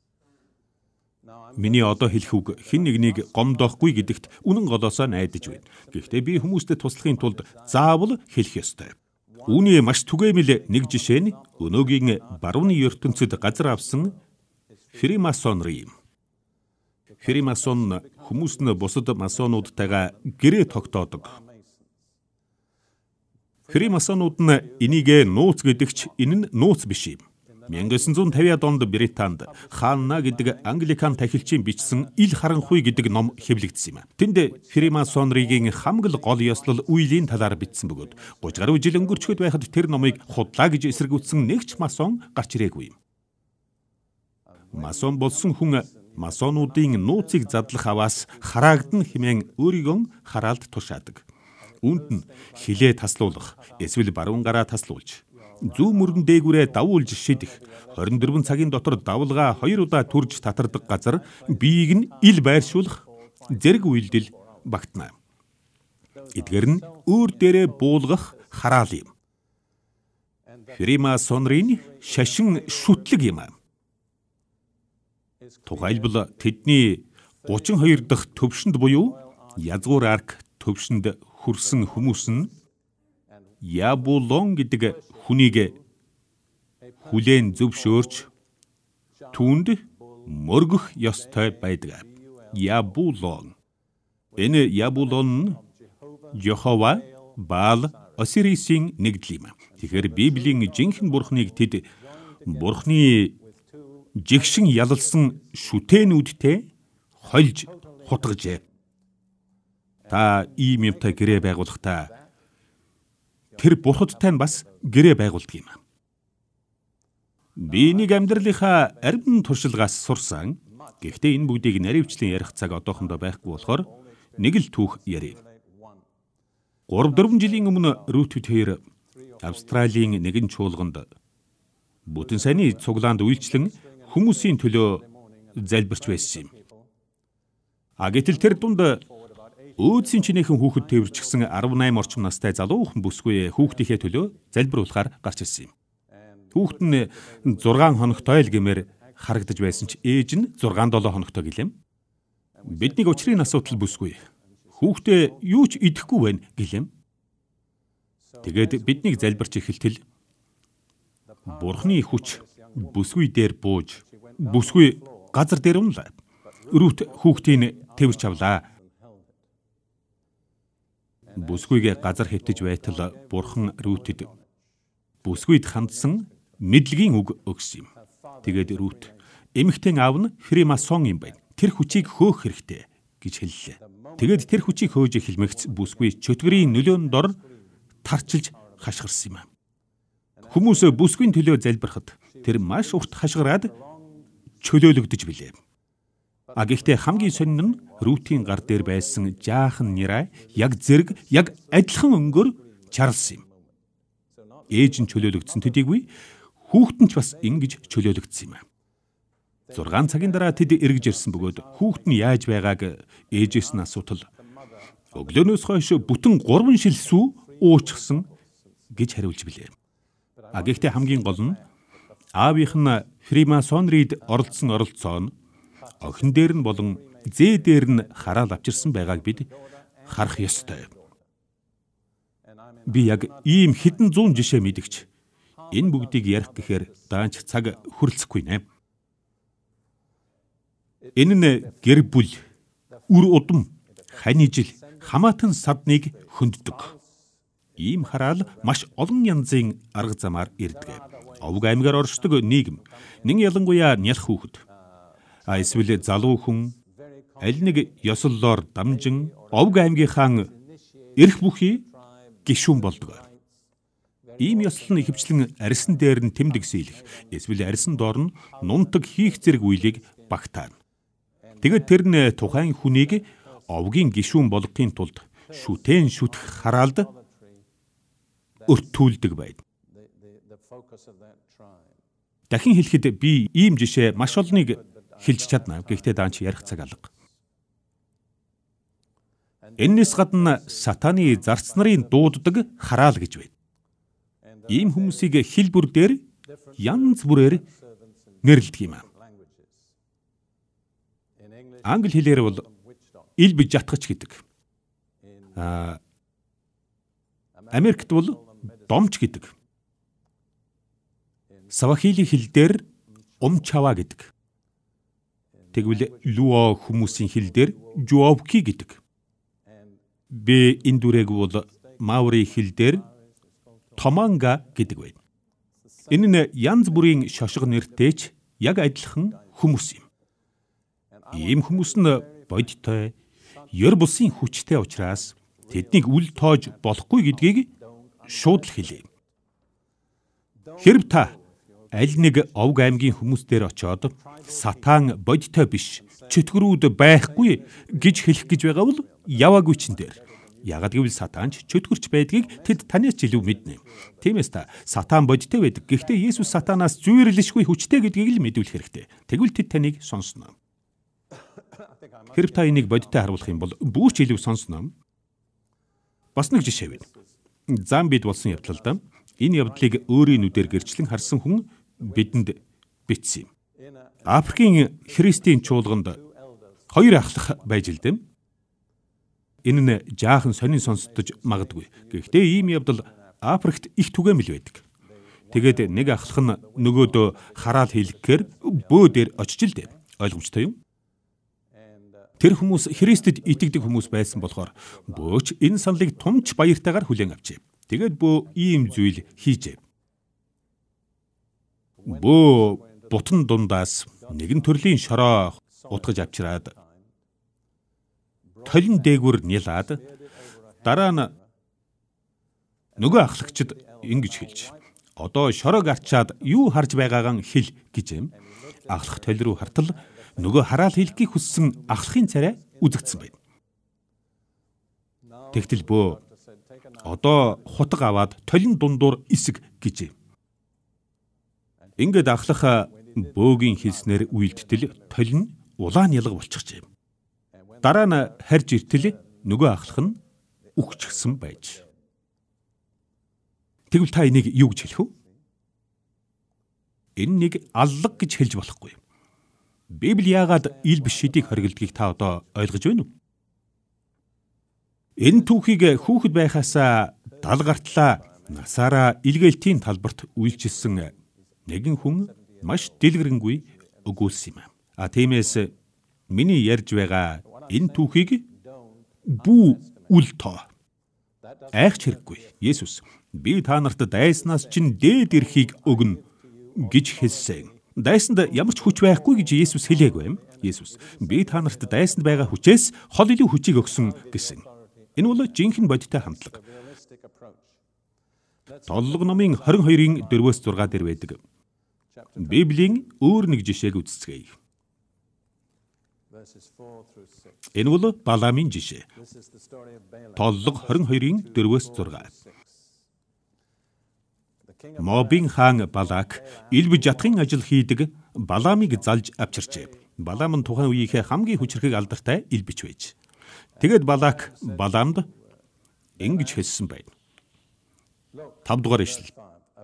Миний одоо хэлэх үг хэн нэгнийг гомдоохгүй гэдэгт үнэн голоосоо найдаж байна. Гэхдээ би хүмүүстэй туслахын тулд заавал хэлэх ёстой. Үүний маш түгээмэл нэг жишээ нь өнөөгийн барууны ертөнцид газар авсан фримасонри юм. Фримасон хүмүүс нь бусад масонуудтайгаа гэрээ тогтоодог. Фримасонууд нь энийг нууц гэдэгч энэ нь нууц биш юм. 천구 백오십 онд Британд Ханна гэдэг англикан тахилчийн бичсэн Ил харанхуй гэдэг ном хэвлэгдсэн юм. Тэнд фримасонригийн хамгийн гол ёслол үеийн талаар бичсэн бөгөөд гуйж гаруй жил өнгөрчөд байхад тэр номыг худлаа гэж эсэргүүцсэн нэг ч масон гарч ирээгүй юм. Масон болсон хүн масонуудын нууцыг задлах аваас хараагдана хэмээн өөрийгөө хараалд тушаадаг. Үүнд нь хилээ таслуулах, эсвэл баруун гараа таслуулж зүү мөргөн дээгүүрээ давуулж шидэх, двадцать четыре цагийн дотор давлгаа хоёр удаа төрж татардаг газар биеийг нь ил байршуулах зэрэг үйлдэл багтана. Эдгээр нь өөр дээрээ буулгах хараал юм. Фримасонрийн шашин шүтлэг юм. Тухайлбал тэдний гучин хоёр дахь төвшөнд буюу язгуур арк төвшөнд хүрсэн хүмүүс нь Ябулон гэдэг хүнийг хүлээн зөвшөөрч түүнд мөргөх ёстой байдаг. Ябулон. Энэ Ябулон нь Йехова, Баал, Осирисийн нэгдэл юм. Тэгэхээр Библийн жинхэнэ бурхныг тэд бурхны жигшин ялалсан шүтэнүүдтэй хольж хутгажээ. Та ийм юмтай гэрээ байгуулахдаа тэр бурхадтай нь бас гэрээ байгуулдаг юм. Би нэг амьдралынхаа арвин туршилгаас сурсан. Гэхдээ энэ бүгдийг наривчлан ярих цаг одоохондоо байхгүй болохоор нэг л түүх ярив. гурав дөрвөн жилийн өмнө Рут хоёр Австралийн нэгэн чуулганд бүтэн сайнны цуглаанд үйлчлэн хүмүүсийн төлөө залбирч байсан юм. А гэтэл тэр дунд өөдсийн чинээхэн хүүхэд тээвэрчгсэн арван орчим настай залуухан бүсгүй хүүхдийнхээ төлөө залбируулахаар гарч ирсэн юм. Хүүхэд нь зургаан хоногтой л гэмээр харагдаж байсан ч ээж нь зургаан долоо хоногтой гэлэм. Бидний учрын асуудал бүсгүй. Хүүхдээ юу ч идэхгүй байна гэлэм. Тэгээд биднийг залбирч эхэлтэл Бурхны хүч бүсгүй дээр бууж бүсгүй газар дээр унлаа. Рут хүүхдийн тээвэрч авлаа. Бүсгүйгээ газар хэвтэж байтал Бурхан Рутэд бүсгүйд хандсан мэдлэгийн үг өгсөн юм. Тэгээд Рут эмэгтэй аав нь фримасон юм байна. Тэр хүчийг хөөх хэрэгтэй гэж хэллээ. Тэгээд тэр хүчийг хөөж эхэлмэгц бүсгүй чөтгөрийн нөлөөнд дор тарчилж хашгирсан юм. Хүмүүс бүсгүйн төлөө залбирахад тэр маш урт хашгираад чөлөөлөгдөж билээ. А гэхдээ хамгийн сонин нь Рутийн гар дээр байсан жаахан нэраа яг зэрэг яг адилхан өнгөөр чарлсан юм. Ээж нь чөлөөлөгдсөн төдийгүй хүүхэд нь ч бас ингэж чөлөөлөгдсөн юм. зургаан цагийн дараа тэд эргэж ирсэн бөгөөд хүүхэд нь яаж байгааг ээжээс нь асуутал өглөөнөөс хойш бүтэн гурван шил сүү уучсан гэж хариулж билээ. А гэхдээ хамгийн гол нь аавынх нь фримасонрид оролцсон оролцоо нь охин дээр нь болон зээ дээр нь хараал авчирсан байгааг бид харах ёстой. Би яг ийм хэдэн зуун жишээ мэдгч энэ бүгдийг ярих гэхээр даанч цаг хүрэлцэхгүй нэ. Энэ нь гэр бүл, үр удам, хань ижил, хамаатан садныг хөнддөг. Ийм хараал маш олон янзын арга замаар ирдэг. Овг аймгаар оршдог нийгэм, нэг ялангуяа нялх хүүхэд, а эсвэл залуу хүн аль нэг ёслолоор дамжин овг аймгийнхаа эрх бүхий гишүүн болдог. Ийм ёслол нь ихэвчлэн арьсан дээр нь тэмдэг сийлэх, эсвэл арьсан доор нь нунтаг хийх зэрэг үйлийг багтаана. Тэгэд тэр нь тухайн хүнийг овгийн гишүүн болгохын тулд шүтэн шүтэх хараалд өртүүлдэг байна. Дахин хэлэхэд би ийм жишээ маш олныг хэлж чадна. Гэхдээ даанч ярих цаг алга. Энэс гадна сатаны зарц нарын дууддаг хараал гэж байна. Ийм хүмүүсийг хэл бүр дээр янз бүрээр нэрлэдэг юм аа. Англи хэлээр бол илб жатгач гэдэг. А Америкт бол домч гэдэг. Савахили хэлээр умчава гэдэг. Тэгвэл луо хүмүүсийн хэлээр жуовки гэдэг. Бэ индүрэг бол маори хэлээр томанга гэдэг байна. Энэ нь янз бүрийн шошго нэртэйч яг адилхан хүмүүс юм. Ийм хүмүүс нь бодиттой, ёр бусын хүчтэй учраас тэднийг үл тоож болохгүй гэдгийг шууд л хэлээ. Хэрв та аль нэг овг аймгийн хүмүүс дээр очиод сатан бодиттой биш, чөтгөрүүд байхгүй гэж хэлэх гэж байгаа бол яваагүй чин дээр. Яагад гэвэл сатанч чөтгөрч байдгийг тэд танаас ч илүү мэднэ. Тиймээс та сатан бодиттой байдаг. Гэхдээ Есүс сатанаас зүйрлэшгүй хүчтэй гэдгийг л мэдүүлэх хэрэгтэй. Тэгвэл тэд таныг сонсно. Хэрв та энийг бодиттой харуулах юм бол бүр ч илүү сонсно. Бас нэг жишээ байна. Замбид болсон явдлаа. Энэ явдлыг өөрийн нүдээр гэрчлэн харсан хүн бидэнд бичсэн юм. Африкийн христийн чуулганд хоёр ахлах байж л дэм. Энэ нь жаахан сонин сонсдож магадгүй. Гэхдээ ийм явдал Африкт их түгээмэл байдаг. Тэгээд нэг ахлах нь нөгөөдөө хараал хийлгэхээр бөө дээр очиж л дээ. Ойлгомжтой юу? Тэр хүмүүс Христэд итгэдэг хүмүүс байсан болохоор бөөч энэ саналыг тумч баяртайгаар хүлээн авчээ. Тэгээд бөө ийм зүйл хийжээ. Бөө бутан дундаас нэгэн төрлийн шороо утгаж авчираад толин дээгүр нялаад дараа нь нөгөө ахлагчид ингэж хэлж одоо шорог арчаад юу харж байгаагаа хэл гэж юм. Ахлах толь руу хартал нөгөө хараал хийлгэхийг хүссэн ахлахын царай үзэгдсэн байна. Тэгтэл бөө одоо хутга аваад толин дундуур эсэг гэж. Ингээд ахлах бөөгийн хэлснээр үйлдэл толин улаан ялга болчихжээ. Дараа нь харж иртэл нөгөө ахлах нь үхчихсэн байж. Тэгвэл та энийг юу гэж хэлэх вэ? Энэ нэг аллаг гэж хэлж болохгүй. Библи яагаад ил биш шидийг хоригдгийг та одоо ойлгож байна уу? Энэ түүхийг хүүхэд байхаасаа дал гартлаа насаараа илгээлтийн талбарт үйлчилсэн нэгэн хүн маш дэлгэрэнгүй өгүүлсэн юм. А тиймээс миний ярьж байгаа энэ түүхийг бүү үл тоо. Айхч хэрэггүй. Есүс би та нарт дайснаас чинь дээд эрхийг өгнө гэж хэлсэн. Дайсанд ямар ч хүч байхгүй гэж Есүс хэлээгүй юм. Есүс би та нарт дайсанд байгаа хүчээс хол илүү хүчийг өгсөн гэсэн. Энэ бол жинхэнэ бодиттой хандлага. Толлого номын хорин хоёрын дөрвөөс зургаа дээр байдаг. Библийн өөр нэг жишээг үзцгээе. Энэ бол Баламын жишээ. Толлого хорин хоёрын дөрвөөс зургаа. Мобийн хаан Балак илб жатхын ажил хийдэг Баламыг залж авчирчээ. Балам нь тухайн үеийнхээ хамгийн хүчрхэг алдартай илбич байж. Тэгэд Балак Баламд ингэж хэлсэн байна. Тав дугаар ишлэл.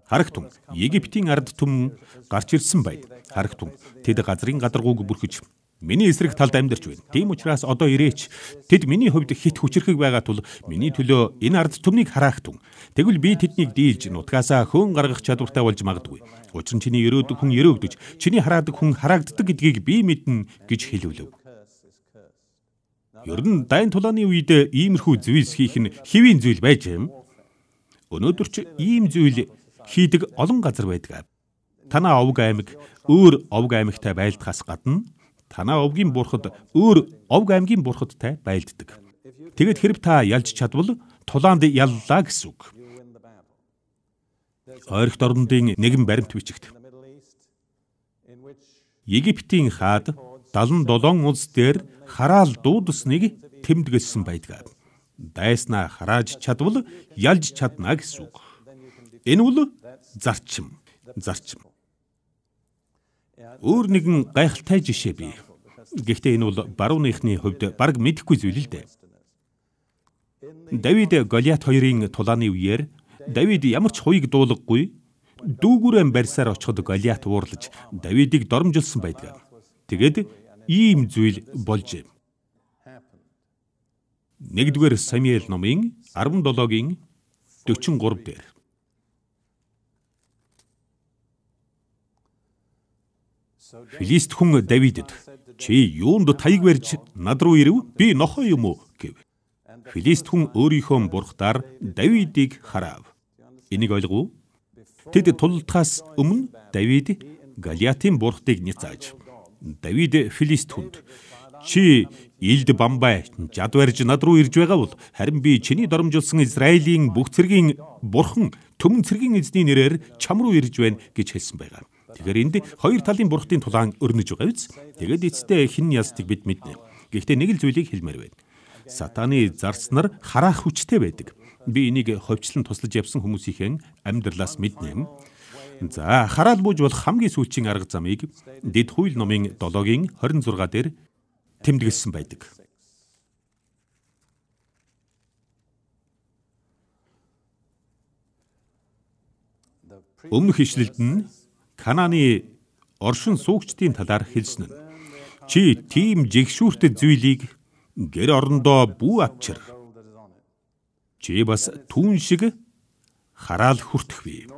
Харагтун Египтийн ард түмэн гарч ирсэн байна. Харагтун тэд газрын гадаргууг бүрхэж Миний эсрэг талд амьдарч байна. Тийм учраас одоо ирээч. Тэд миний хувьд хит хүчрхэг байгаа тул миний төлөө энэ ард түмнийг хараах тун. Тэгвэл би тэднийг дийлж нутгаасаа хөөн гаргах чадвартай болж магадгүй. Учир нь чиний өрөөдөг хүн өрөөгдөж, чиний хараадаг хүн хараагддаг гэдгийг би мэднэ гэж хэлвэлв. Ер нь дайн тулааны үед иймэрхүү зүйлс хийх нь хэвийн зүйл байж юм. Өнөөдөр ч ийм зүйл хийдэг олон газар байдаг. Танаа овг аймаг өөр овг аймагтай байлдахаас гадна танаа овгийн бурхад өөр овг аймгийн бурхадтай байлддаг. Тэгэд хэрв та ялж чадвал тулаанд яллаа гэсэн үг. Ойрогт орнуудын нэгэн баримт бичигт Египтийн хаад далан долоон улс дээр хараал дуудасныг тэмдэглэсэн байдаг. Дайснаа харааж чадвал ялж чадна гэсэн үг. Энэ бол зарчим. Зарчим. Өөр нэгэн гайхалтай жишээ бий. Гэхдээ энэ бол барууныхны хувьд бараг мэдэхгүй зүйл л дээ. Давид Голиат хоёрын тулааны үеэр Давид ямар ч хуйг дуулгагүй дүүгүрэн барьсаар очиход Голиат уурлаж Давидыг доромжилсан байдаг. Тэгэд ийм зүйл болж юм. нэгдүгээр Самуэль номын арван долоогийн дөрвөн гурав дээр. Филист хүн Давидэд чи юунд таяг барьж над руу ирэв? Би нохой юм уу гэв. Филист хүн өөрийнхөө бурхтаар Давидыг хараав. Энийг ойлгов уу? Тэд тулдахаас өмнө Давид Голиатын бурхтыг няцааж. Давид Филист хүнд чи илд бамбай жад барьж над руу ирж байгаа бол харин би чиний доромжилсан Израилийн бүх цэргийн бурхан төмөн цэргийн эзний нэрээр чам руу ирж байна гэж хэлсэн байгаа. Тэгэхээр энд хоёр талын бурхтын тулаан өрнөж байгаа биз? Тэгээд эцэстээ хэн ястыг бид мэднэ. Гэхдээ нэг л зүйлийг хэлмээр байна. Сатаны зарц нар хараах хүчтэй байдаг. Би энийг ховчлон туслаж явсан хүмүүсийн амьдралаас мэднэ. За, хараал бууж болох хамгийн сүүлчийн арга замыг Дэд хууль номын долоогийн хорин зургаа дээр тэмдэглэсэн байдаг. Өмнөх ишлэлд нь Канааны оршин суугчдын талаар хэлсэн нь чи тийм жигшүүртэй зүйлийг гэр орондоо бүү авчир. Чи бас түүн шиг хараал хүртэх бий.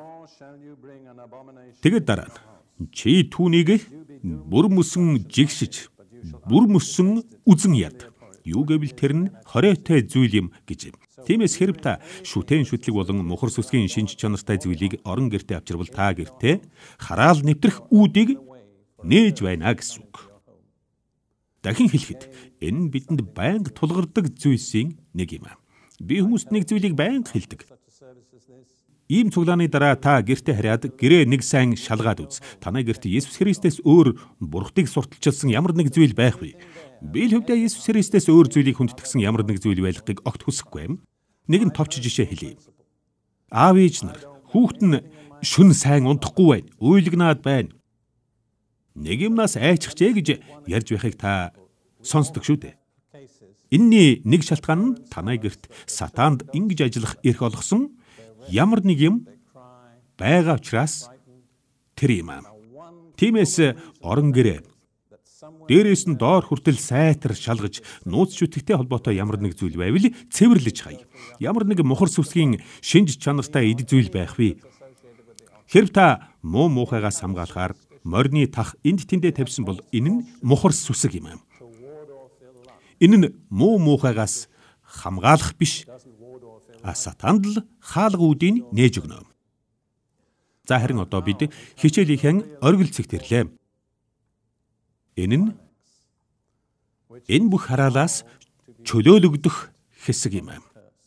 Тэгэд дараа нь чи түүнийг бүр мөсөн жигшиж, бүр мөсөн үзэн яд. Юу гэвэл тэр нь хориотой зүйл юм гэж. Тиймээс хэрв та шүтэн шүтлэг болон мухар сүсгийн шинж чанартай зүйлийг орон гэртээ авчирвал та гэртээ хараал нэвтрэх үүдийг нээж байна гэсэн үг. Дахин хэлэхэд энэ нь бидэнд байнга тулгардаг зүйлсийн нэг юм. Би хүмүүст нэг зүйлийг байнга хэлдэг. Ийм цуглааны дараа та гэртээ хараад гэрээ нэг сайн шалгаад үз. Танай гэрт Есүс Христос өөр бурхтыг сурталчилсан ямар нэг зүйл байх вэ? Би л хувьдаа Есүс Христос өөр зүйлийг хүндэтгсэн ямар нэг зүйл байлгахыг огт хүсэхгүй юм. Нэгэн товч жишээ хэлье. Аав ээж нар хүүхэд нь шүн сайн унтахгүй байна. Уйлгнаад байна. Нэг юмнаас айчихжээ гэж ярьж байхыг та сонсдог шүү дээ. Энэний нэг шалтгаан нь танай гэрт сатаанд ингэж ажиллах эрх олгосон ямар нэг юм байгаа учраас тэр юм аа. Тиймээс орон гэрээ дээрээс нь доор хүртэл сайтар шалгаж нууц шүтгэхтэй холбоотой ямар нэг зүйл байвал цэвэрлэж хай. Ямар нэг мухар сүсгийн шинж чанартай эд зүйл байх вэ? Хэрв та муу муухайгаас хамгаалахаар морины тах энд тэндээ тавьсан бол энэ нь мухар сүсэг юм. Энэ нь муу муухайгаас хамгаалах биш. А сатанд л хаалга үүдийг нээж өгнө. За харин одоо бид хичээлийнхэн оргил зэгт ирлээ. Энэ нь энэ бүх хараалаас чөлөөлөгдөх хэсэг юм.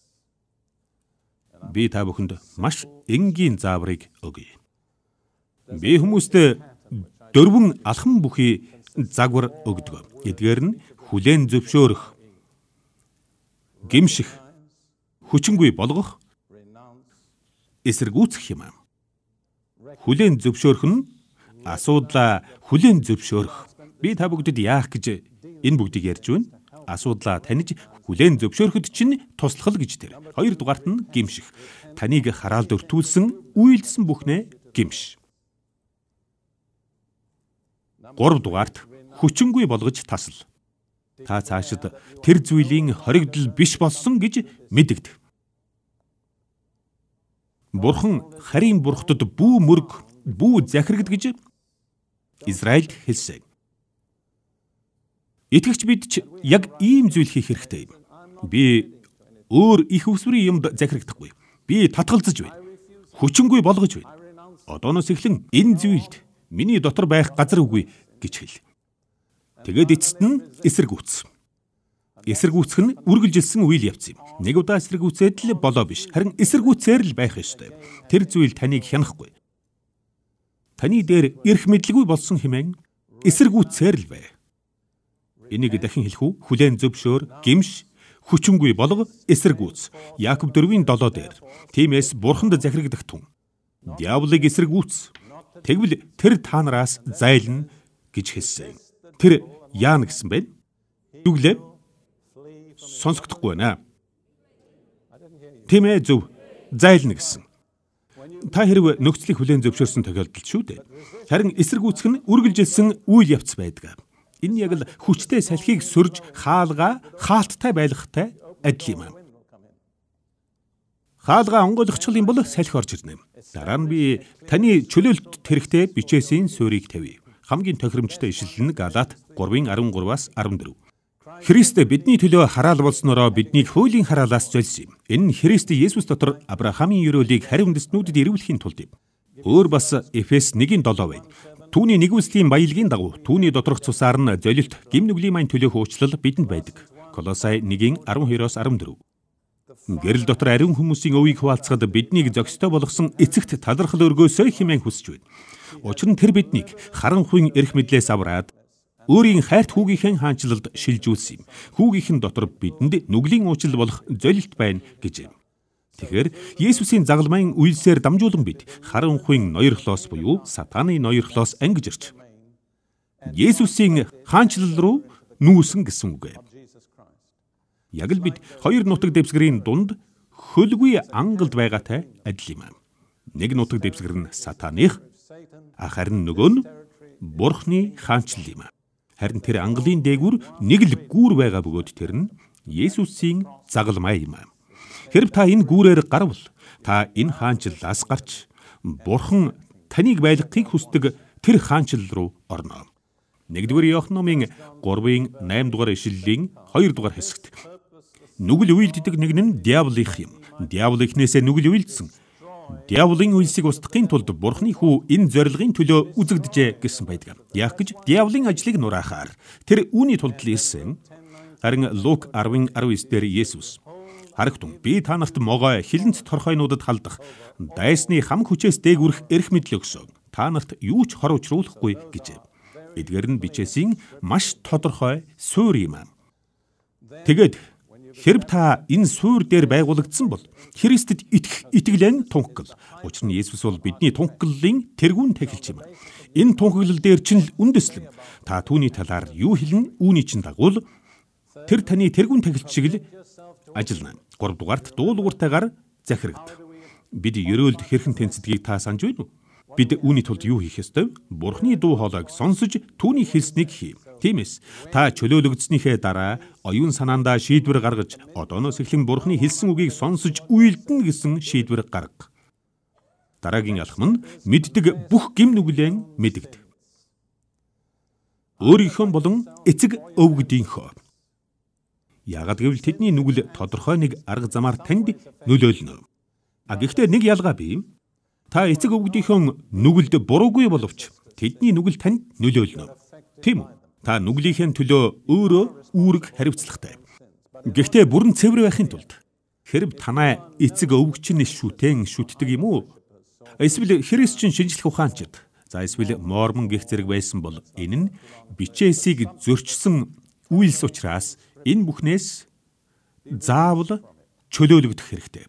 Би та бүхэнд маш энгийн зааврыг өгье. Би хүмүүст дөрвөн алхам бүхий загвар өгдөг. Эдгээр нь хүлээн зөвшөөрөх, гэмших, хүчингүй болгох, эсэргүүцэх юм. Хүлээн зөвшөөрөх нь асуудлаа хүлээн зөвшөөрөх. Би та бүгдэд яах гэж энэ бүгдийг ярьж байна. Асуудлаа таньж хүлээн зөвшөөрөхөд чинь туслах гэж тэр. Хоёр дугаарт нь гэмших. Таныг хараалд өртүүлсэн, үйлдсэн бүхнээ гэмш. Гурав дугаарт хүчингүй болгож тасал. Та цаашид тэр зүйлийн хоригдол биш болсон гэж мэдэгд. Бурхан харийн бурхтад бүү мөрг, бүү захирагд гэж Израильд хэлсэн. Итгэгч бид ч яг ийм зүйл хийх хэрэгтэй юм. Би өөр их өсвөрийн юмд захирагдахгүй. Би татгалзаж байна. Хүчингүй болгож байна. Одооноос эхлэн энэ зүйлд миний дотор байх газар үгүй гэж хэл. Тэгээд эцэст нь эсэргүүц. Эсэргүүцэх нь үргэлжилсэн үйл явц юм. Нэг удаа эсэргүүцээд л болоо биш. Харин эсэргүүцээр л байх ёстой. Тэр зүйл таныг хянахгүй. Таны дээр эрх мэдлгүй болсон хэмээн эсэргүүцээр л бай. Энийг дахин хэлэх үү? Хүлээн зөвшөөр, гимш, хүчингүй болго, эсэргүүц. Яаков дөрвийн долоо дээр. Тиймээс бурханд захирагдах тун. Диаволыг эсэргүүц. Тэгвэл тэр та нараас зайлна гэж хэлсэн. Тэр яана гэсэн бэ? Дүглээ. Сонсогдохгүй байна. Тийм ээ, зөв. Зайлна гэсэн. Та хэрэг нөхцөлийг хүлээн зөвшөөрсөн тохиолдолд шүү дээ. Харин эсэргүүцэх нь үргэлжилсэн үйл явц байдаг. Энэ яг л хүчтэй салхийг сөрж хаалгаа хаалттай байлгахтай адил юм. Хаалгаа онгойлгочих юм бол салхи орж ирнэ. Дараа нь би таны чөлөөлт тэрэгтэй бичээсийн суурийг тавья. Хамгийн тохиромжтой ишлэл нь Галаат гурвын арван гураваас арван дөрөв. Христ бидний төлөө хараал болсноороо биднийг хуулийн хараалаас зольсон юм. Энэ нь Христ Есүс дотор Авраамийн ёроолыг хариу үндэстнүүдэд эрүүлэхийн тулд юм. Өөр бас Эфес нэгin долоо байна. Түүний нэгүслийн баялагын дагуу түүний доторх цусаар нь золилт, гим нүглийн мань төлөөх уучлал бидэнд байдаг. Колосай нэгin арван хоёроос арван дөрөв. Гэрэл дотор ариун хүмүүсийн өвийг хуваалцахад биднийг зохистой болгосон эцэгт талархал өргөөсөө хэмээн хүсэж байна. Учир нь тэр биднийг харанхуйн эрх мэдлээс авраад өөрийн хайрт хүүгийнхээ хаанчлалд шилжүүлсэн юм. Хүүгийнхэн дотор бидэнд нүглийн уучлал болох золилт байна гэж юм. Тэгэхээр Есүсийн загалмайн үйлсээр дамжуулан бид харанхуйн ноёрхлоос буюу сатаны ноёрхлоос ангиж ирж Есүсийн хаанчлал руу нүүсэн гэсэн үг. Яг л бид хоёр нутаг дэвсгэрийн дунд хөлгүй ангалд байгаатай адил юм. Нэг нутаг дэвсгэр нь сатаных, харин нөгөө нь Бурхны хаанчлал юм. Харин тэр ангалын дээгүүр нэг л гүүр байгаа бөгөөд тэр нь Есүсийн загалмай юм. Хэрв та энэ гүүрээр гарвал та энэ хаанчлалаас гарч Бурхан таныг байлгахыг хүсдэг тэр хаанчлал руу орно. нэгдүгээр Иохан номын гурвын найм дугаар ишлэлийн хоёр дугаар хэсэгт нүгэл үйлддэг нэг нь диаволынх юм. Диавол ихнээсээ нүгэл үйлдсэн. Диаволын үйлсийг устгахын тулд Бурхны хүү энэ зорилгын төлөө үзэгдэжээ гэсэн байдаг. Яах гэж диаволын ажлыг нураахаар тэр үүний тулд л ирсэн. Харин Лук арван арван девять дээр Есүс харагтун би та нарт могой хилэнц торхойнуудад халдах дайсны хам хүчээс дээгүрэх эрх мэдэл өгсөн. Та нарт юу ч хор учруулахгүй гэж. Эдгээр нь бичээсийн маш тодорхой суурь юм. Тэгээд хэрв та энэ суурь дээр байгуулагдсан бол Христэд итгэх итгэлэн тунхаглал. Учир нь Есүс бол бидний тунхаглалын тэргүүн тахилч юм. Энэ тунхаглал дээр чинь л үндэслэн та түүний талаар юу хэлнэ үүний чинь дагуул тэр таны тэргүүн тахилч шиг л ажиллана. гурав дугаарт дуулууртайгаар захирагд. Бид ерөөлд хэрхэн тэнцдгийг та санаж байна уу? Бид үүний тулд юу хийх ёстой? Бурхны дуу хоолойг сонсож түүний хэлснийг хий. Тиймээс та чөлөөлөгдснийхээ дараа оюун санаандаа шийдвэр гаргаж одооноос эхлэн Бурхны хэлсэн үгийг сонсож үйлдэнэ гэсэн шийдвэр гарга. Дараагийн алхам нь мэддэг бүх гим нүглэн мэдэгд. Өөрийнхөө болон эцэг өвгдийнхөө. Яагад гэвэл тэдний нүгэл тодорхой нэг арга замаар танд нөлөөлнө. А гэхдээ нэг ялгаа бий. Та эцэг өвгдийнхөө нүгэлд буруугүй боловч тэдний нүгэл танд нөлөөлнө. Тийм үү? Та нүглийнхээ төлөө өөрөө үүрэг хариуцлагатай. Гэхдээ бүрэн цэвэр байхын тулд хэрв танай эцэг өвгч нь шүтэн шүтдэг юм уу? Эсвэл христчин шинжлэх ухаанчид, за эсвэл мормон гэх зэрэг байсан бол энэ нь бичээсийг зөрчсөн үйлс учраас энэ бүхнээс заавал чөлөөлөгдөх хэрэгтэй.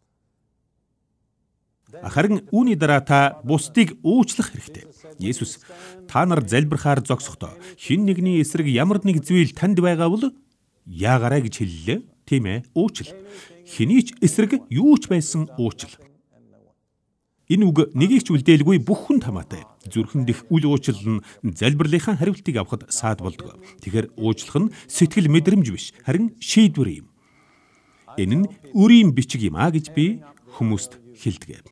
Харин үүний дараа та бусдыг уучлах хэрэгтэй. Есүс та нар залбирахаар зогсохдоо хэн нэгний эсрэг ямар нэг зүйл танд байгаа бол яагараа гэж хэллээ. Тийм ээ, уучил. Хэний ч эсрэг юу ч байсан уучил. Энэ үг нэгийг ч үлдээлгүй бүх хүн тамаатай. Зүрхэнд их үл уучлал нь залбирлынхаа хариултыг авахд саад болдог. Тэгэхээр уучлах нь сэтгэл мэдрэмж биш, харин шийдвэр юм. Энэ нь үрийн бичиг юм а гэж би хүмүүст хэлдэг.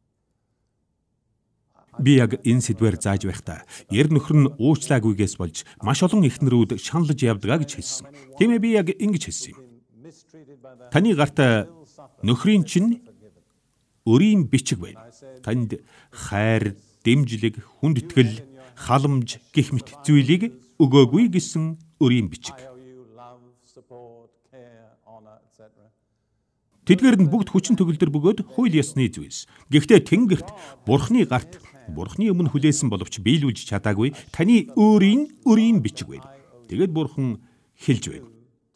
Би яг энэ сэдвээр зааж байхдаа ер нөхөр нь уучлаагүйгээс болж маш олон эхнэрүүд шаналж явдаг гэж хэлсэн. Тийм ээ, би яг ингэж хэлсэн юм. Таны гарт нөхрийн чинь өрийн бичиг байна. Танд хайр, дэмжлэг, хүндэтгэл, халамж гэх мэт зүйлийг өгөөгүй гэсэн өрийн бичиг. Тэдгээр нь бүгд хүчин төгөлдөр бөгөөд хууль ёсны зүйлс. Гэхдээ тэнгэрт Бурхны гарт Бурхны өмнө хүлээсэн боловч биелүүлж чадаагүй таны өөрийн өрийн бичиг байна. Тэгээд Бурхан хэлж байна.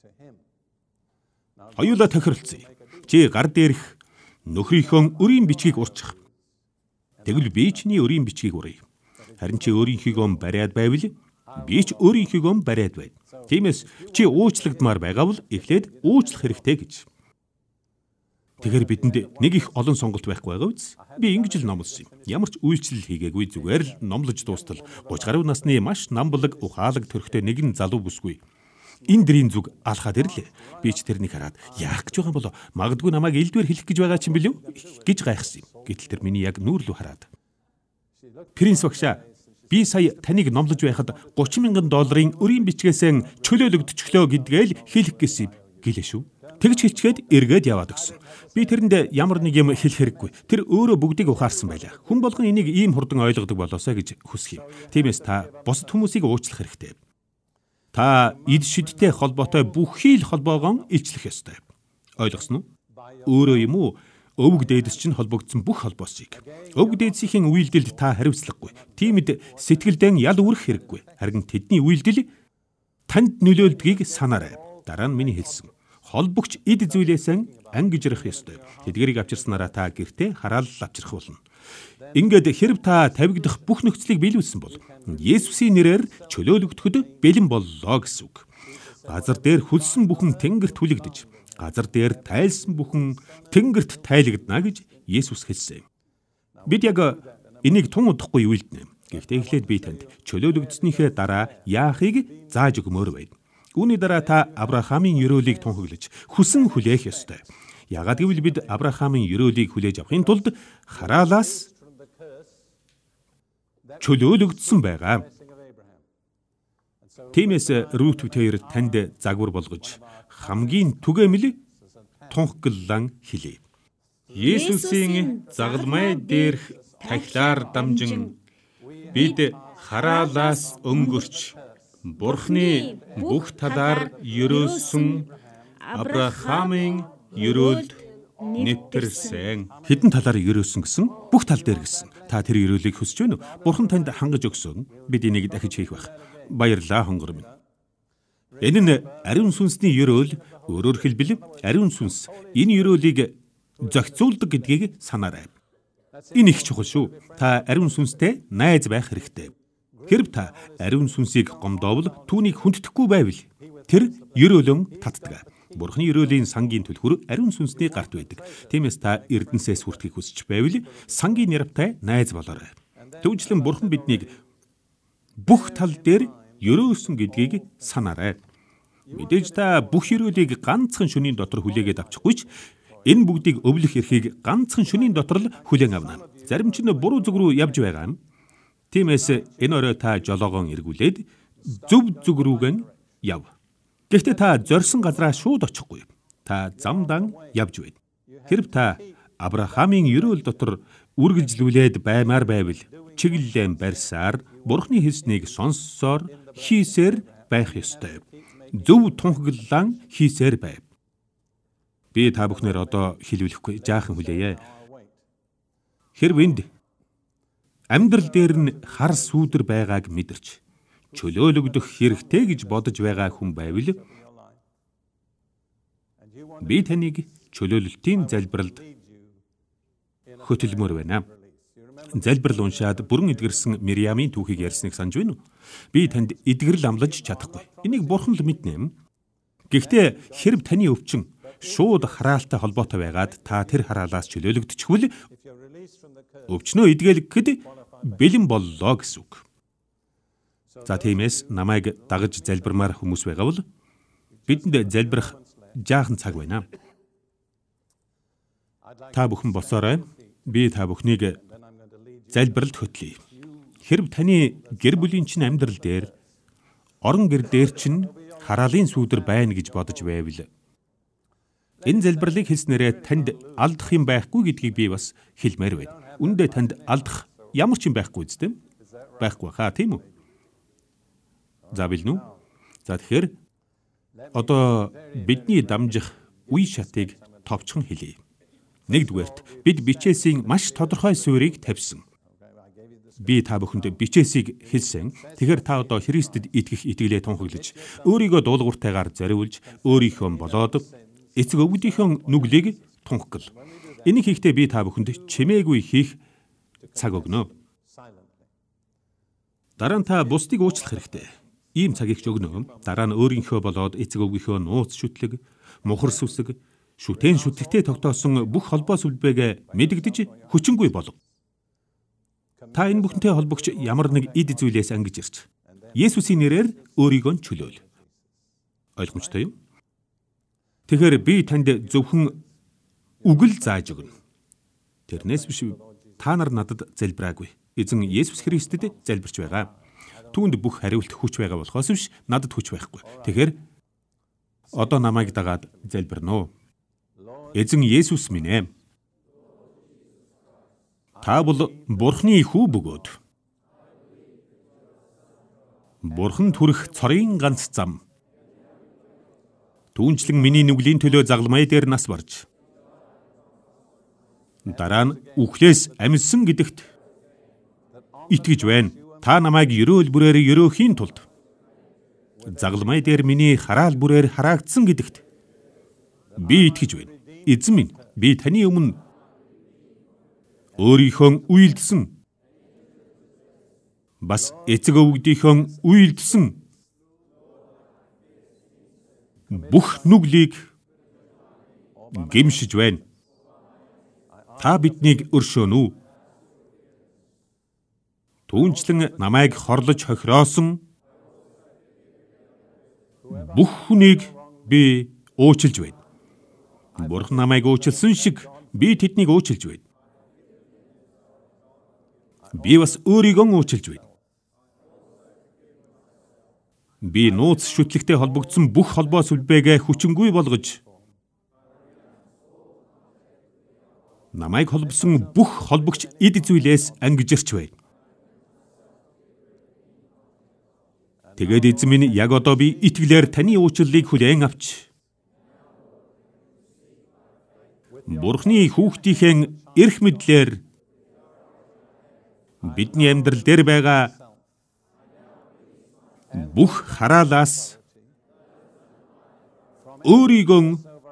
Хоёулаа тохиролцъё. Чи гар дээрх нөхрийнхөө өрийн бичгийг урчих. Тэгвэл би чиний өрийн бичгийг уръя. Харин чи өөрийнхийгөө бариад байвал би ч өөрийнхийгөө бариад байна. Тиймээс чи уучлагдмаар байгаа бол эхлээд уучлах хэрэгтэй гэж. Тэгэхээр бидэнд нэг их олон сонголт байхгүй байгаа биз? Би ингэж л номлосон юм. Ямар ч үйлчлэл хийгээгүй, зүгээр л номлож дуустал гуйж гаруй насны маш намблаг, ухаалаг төрхтэй нэгэн залуу бүсгүй. Энэ дэрийн зүг алхаад ирлээ. Би ч тэрнийг хараад яах гэж байгаа юм болоо? Магадгүй намайг элдвэр хэлэх гэж байгаа ч юм билүү гэж гайхсан юм. Гэтэл тэр миний яг нүүрлүү хараад. Принц багшаа, би сая таныг номлож байхад гучин мянган долларын өрийн бичгээсээ чөлөөлөгдчихлөө гэдгээл хэлэх гэсэн юм гэлээ шүү. Тэгж хичгээд эргээд яваад өгсөн. Би тэрэнд ямар нэг юм хэлэх хэрэггүй. Тэр өөрөө бүгдийг ухаарсан байлаа. Хүн болгон энийг ийм хурдан ойлгодог болоосаа гэж хүсэх юм. Тиймээс та бусад хүмүүсийг уучлах хэрэгтэй. Та эд шидтэй холбоотой бүхий л холбоогоо илчлэх ёстой. Ойлгосон уу? Өөрөө юм уу? Өвөг дээдэс чинь холбогдсон бүх холбоосыг. Өвөг дээдсийн үйлдэлд та хариуцлагагүй. Тиймд сэтгэлдээ ял үрэх хэрэггүй. Харин тэдний үйлдэл танд нөлөөлдгийг санаарай. Дараа нь миний хэлсэн. Холбогч эд зүйлээсээ ангижрах ёстой. Тэдгэрийг авчирснараа та гэртээ хараалал авчрах болно. Ингээд хэрв та тавигдах бүх нөхцөлийг биелүүлсэн бол Есүсийн нэрээр чөлөөлөгдөхөд бэлэн боллоо гэсэн үг. Газар дээр хөлсөн бүхэн тэнгэрт хүлэгдэж, газар дээр тайлсан бүхэн тэнгэрт тайлагдана гэж Есүс хэлсэн. Бид яг энийг тун удахгүй үйлдэнэ. Гэхдээ эхлээд би танд чөлөөлөгдснийхээ дараа яахыг зааж өгмөр байна. Үүний дараа та Авраамийн ёроолыг тунхаглаж хүсэн хүлээх ёстой. Яагад гэвэл бид Авраамийн ёроолыг хүлээж авахын тулд хараалаас чөлөөлөгдсөн байгаа. Тиймээс Рут битээр танд загвар болгож хамгийн түгээмэл тунхаглан хэлье. Есүсийн загалмай дээрх тахилаар дамжин бид хараалаас өнгөрч Бурхны бүх талаар ёрөөсөн Авраамийн ёроолд нэвтэрсэн. Хэдэн талаар ёрөөсөн гэсэн? Бүх тал дээр гэсэн. Та тэр ёроолыг хүсэж байна уу? Бурхан танд хангаж өгсөн. Бид энийг дахиж хийх байх. Баярлалаа хонгор минь. Энэ нь ариун сүнсний ёроол, өөрөөр хэлбэл ариун сүнс энэ ёроолыг зохицуулдаг гэдгийг санаарай. Энэ их чухал шүү. Та ариун сүнстэй найз байх хэрэгтэй. Хэрв та ариун сүнсийг гомдоовол түүнийг хүндэтгэхгүй байвал тэр ёроолон татдаг. Бурхны ёроолийн сангийн түлхүүр ариун сүнсний гарт байдаг. Тиймээс та эрдэнсээс хүртэхийг хүсэж байвал сангийн нэрвтэй найз болоорой. Түүнчлэн Бурхан биднийг бүх тал дээр ёроосон гэдгийг санаарай. Мэдээж та бүх ёроолыг ганцхан шөнийн дотор хүлээгээд авчихгүй ч энэ бүгдийг өвлөх эрхийг ганцхан шөнийн дотор л хүлээн авна. Зарим ч нь буруу зүг рүү явж байгаа юм. Тиймээс энэ орой та жолоогоон эргүүлээд зөв зүг рүүгэн яв. Гэхдээ та зорьсон газраа шууд очихгүй. Та замдан явж байна. Хэрв та Авраамийн ёроол дотор үргэлжлүүлээд баймаар байвал чиглэлэн барьсаар Бурхны хэлснийг сонссоор хийсээр байх ёстой. Зөв тунхаглан хийсээр байв. Би та бүхнээр одоо хэлүүлэхгүй жаахан хүлээе. Хэрв энд амьдрал дээр нь хар сүүдэр байгааг мэдэрч чөлөөлөгдөх хэрэгтэй гэж бодож байгаа хүн байвал би таныг чөлөөлөлтийн залбиралд хөтөлмөр байна. Залбирал уншаад бүрэн эдгэрсэн Мириамын түүхийг ярьсныг санаж байна уу? Би танд эдгэрэл амлаж чадахгүй. Энийг Бурхан л мэднэ. Гэхдээ хэрв таны өвчин шууд хараалтай холбоотой байгаад та тэр хараалаас чөлөөлөгдчихвөл өвчнөө идгэлгэхэд бэлэн боллоо гэсэн үг. За тиймээс намайг дагаж залбирмаар хүмүүс байгаа бол бидэнд залбирах жаахан цаг байна. Та бүхэн босоорой. Би та бүхнийг залбиралд хөтлөе. Хэрв таны гэр бүлийн чинь амьдрал дээр, орон гэр дээр чинь хараалын сүүдэр байна гэж бодож байвал энэ залбирлыг хэлснээрээ танд алдах юм байхгүй гэдгийг би бас хэлмээр байна. Үндэ танд алдах ямар ч юм байхгүй үстэй. Байхгүй хаа, тийм үү? За билнү? За тэгэхээр одоо бидний дамжих үе шатыг товчхон хэлье. Нэгдүгээрт бид бичээсийн маш тодорхой суурийг тавьсан. Би та бүхэнд бичээсийг хэлсэн. Тэгэхээр та одоо Христэд итгэх итгэлээ тунхаглаж, өөрийгөө дуулууртайгаар зориулж, өөрийнхөө болоод эцэг өвгдийнхөө нүглийг тунхагл. Энийг хийхдээ би та бүхэнд чимээгүй хийх цаг өгнө. Дараа нь та бусдыг уучлах хэрэгтэй. Ийм цагийг ч өгнө. Дараа нь өөрийнхөө болоод эцэг өвгийнхөө нууц шүтлэг, мухар сүсэг, шүтэн шүтгтэй тогтоосон бүх холбоо сүлбээг мэдэгдэж хүчингүй болов. Та энэ бүхэнтэй холбогч ямар нэг эд зүйлээс ангиж ирч Есүсийн нэрээр өөрийгөө чөлөөл. Ойлгомжтой юу? Тэгэхээр би танд зөвхөн үгэл зааж өгнө. Тэрнээс биш та нар надад залбираагүй. Эзэн Есүс Христэд залбирч байгаа. Түүнд бүх хариулт хүч байгаа болохоос биш надад хүч байхгүй. Тэгэхээр одоо намайг дагаад залбирно. Эзэн Есүс минь ээ. Та бол Бурхны хүү бөгөөд. Бурхан түрэх цорын ганц зам. Түүнчлэн миний нүглийн төлөө загламай дээр нас барж. Дараа нь үхлээс амьсан гэдэгт итгэж байна. Та намайг ерөөл бүрээр ерөөхийн тулд загламай дээр миний хараал бүрээр хараагдсан гэдэгт би итгэж байна. Эзэн минь, би таны өмнө өөрийнхөө үйлдсэн, бас эцэг өвгдийнхөө үйлдсэн бүх нүглийг гэмшиж байна. Та биднийг өршөөнү. Түүнчлэн намайг хорлож хохироосон бүх хүнийг би уучилж байна. Бурхан намайг уучилсан шиг би тэднийг уучилж байна. Би бас өөрийгөө уучилж байна. Би нууц шүтлэгтэй холбогдсон бүх холбоо сүлбээг хүчингүй болгож, намайг холбосон бүх холбогч эд зүйлээс ангижирч байна. Тэгээд эзэн минь, яг одоо би итгэлээр таны уучлалыг хүлээн авч, Бурхны хүүхдийнхээ эрх мэдлэр бидний амьдрал дээр байгаа бүх хараалаас өөрийгөө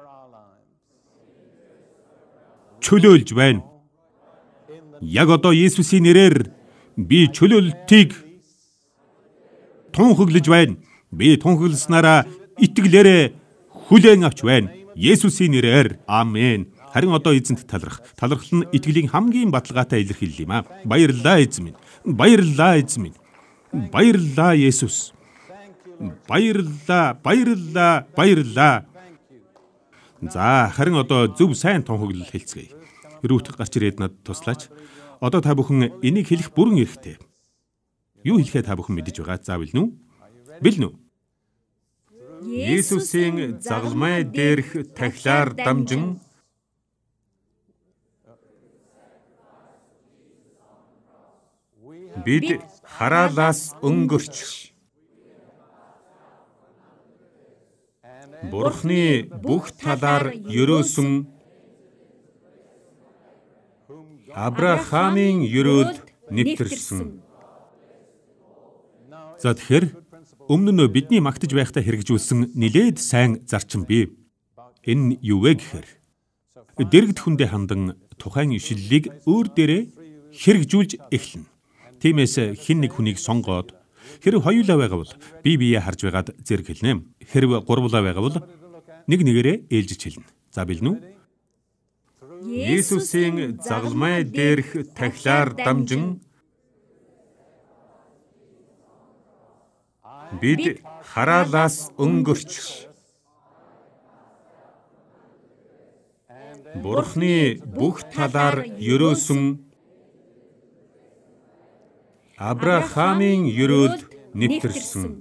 чөлөөлж байна. Яг одоо Есүсийн нэрээр би чөлөөлтийг тунхаглаж байна. Би тунхагласнараа итгэлээрээ хүлээн авч байна. Есүсийн нэрээр. Амен. Харин одоо эзэнт таларх. Талархал нь итгэлийн хамгийн баталгаатай илэрхийлэл юм аа. Баярлалаа эзэн минь. Баярлалаа эзэн минь. Баярлалаа Есүс. Баярлалаа, баярлалаа, баярлалаа. За, харин одоо зөв сайн тунхаглал хэлцгээе. Рүүт гарч ирээд надад туслаач. Одоо та бүхэн энийг хэлэх бүрэн эрхтэй. Юу хэлэхээ та бүхэн мэдэж байгаа. За билнү? Билнү? Есүсийн загламай дээрх тахилаар дамжин бид хараалаас өнгөрч Бурхны бүх талаар ерөөсөн Авраамийн ерөөлд нэвтэрсэн. За тэгэхээр өмнө нь бидний магтаж байхдаа хэрэгжүүлсэн нэлээд сайн зарчим бий. Энэ юу вэ гэхээр дэрэгд хүндээ хандан тухайн ишлэлийг өөр дээрээ хэрэгжүүлж эхэлнэ. Тиймээс хэн нэг хүнийг сонгоод хэрв хоёулаа байгаа бол бие биеэ харж байгаад зэрэг хэлнэ. Хэрв гурвуулаа байгаа бол нэг нэгээрээ ээлжиж хэлнэ. За билнү? Есүсийн загалмай дээрх тахилаар дамжин бид хараалаас өнгөрч Бурхны бүх талаар ерөөсөн Авраамийн ерөөлд нэвтэрсэн.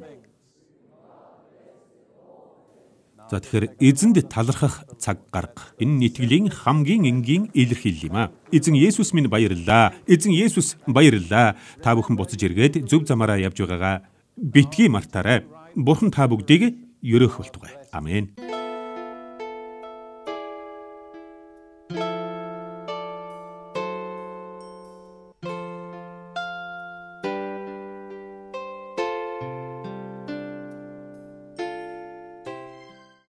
За тэгэхээр эзэнд талархах цаг гарга. Энэ нийтгэлийн хамгийн энгийн илэрхийлэл юм а. Эзэн Есүс минь баярлалаа. Эзэн Есүс баярлалаа. Та бүхэн буцаж эргээд зөв замаараа явж байгаагаа битгий мартаарай. Бурхан та бүгдийг ерөөх болтугай. Амен.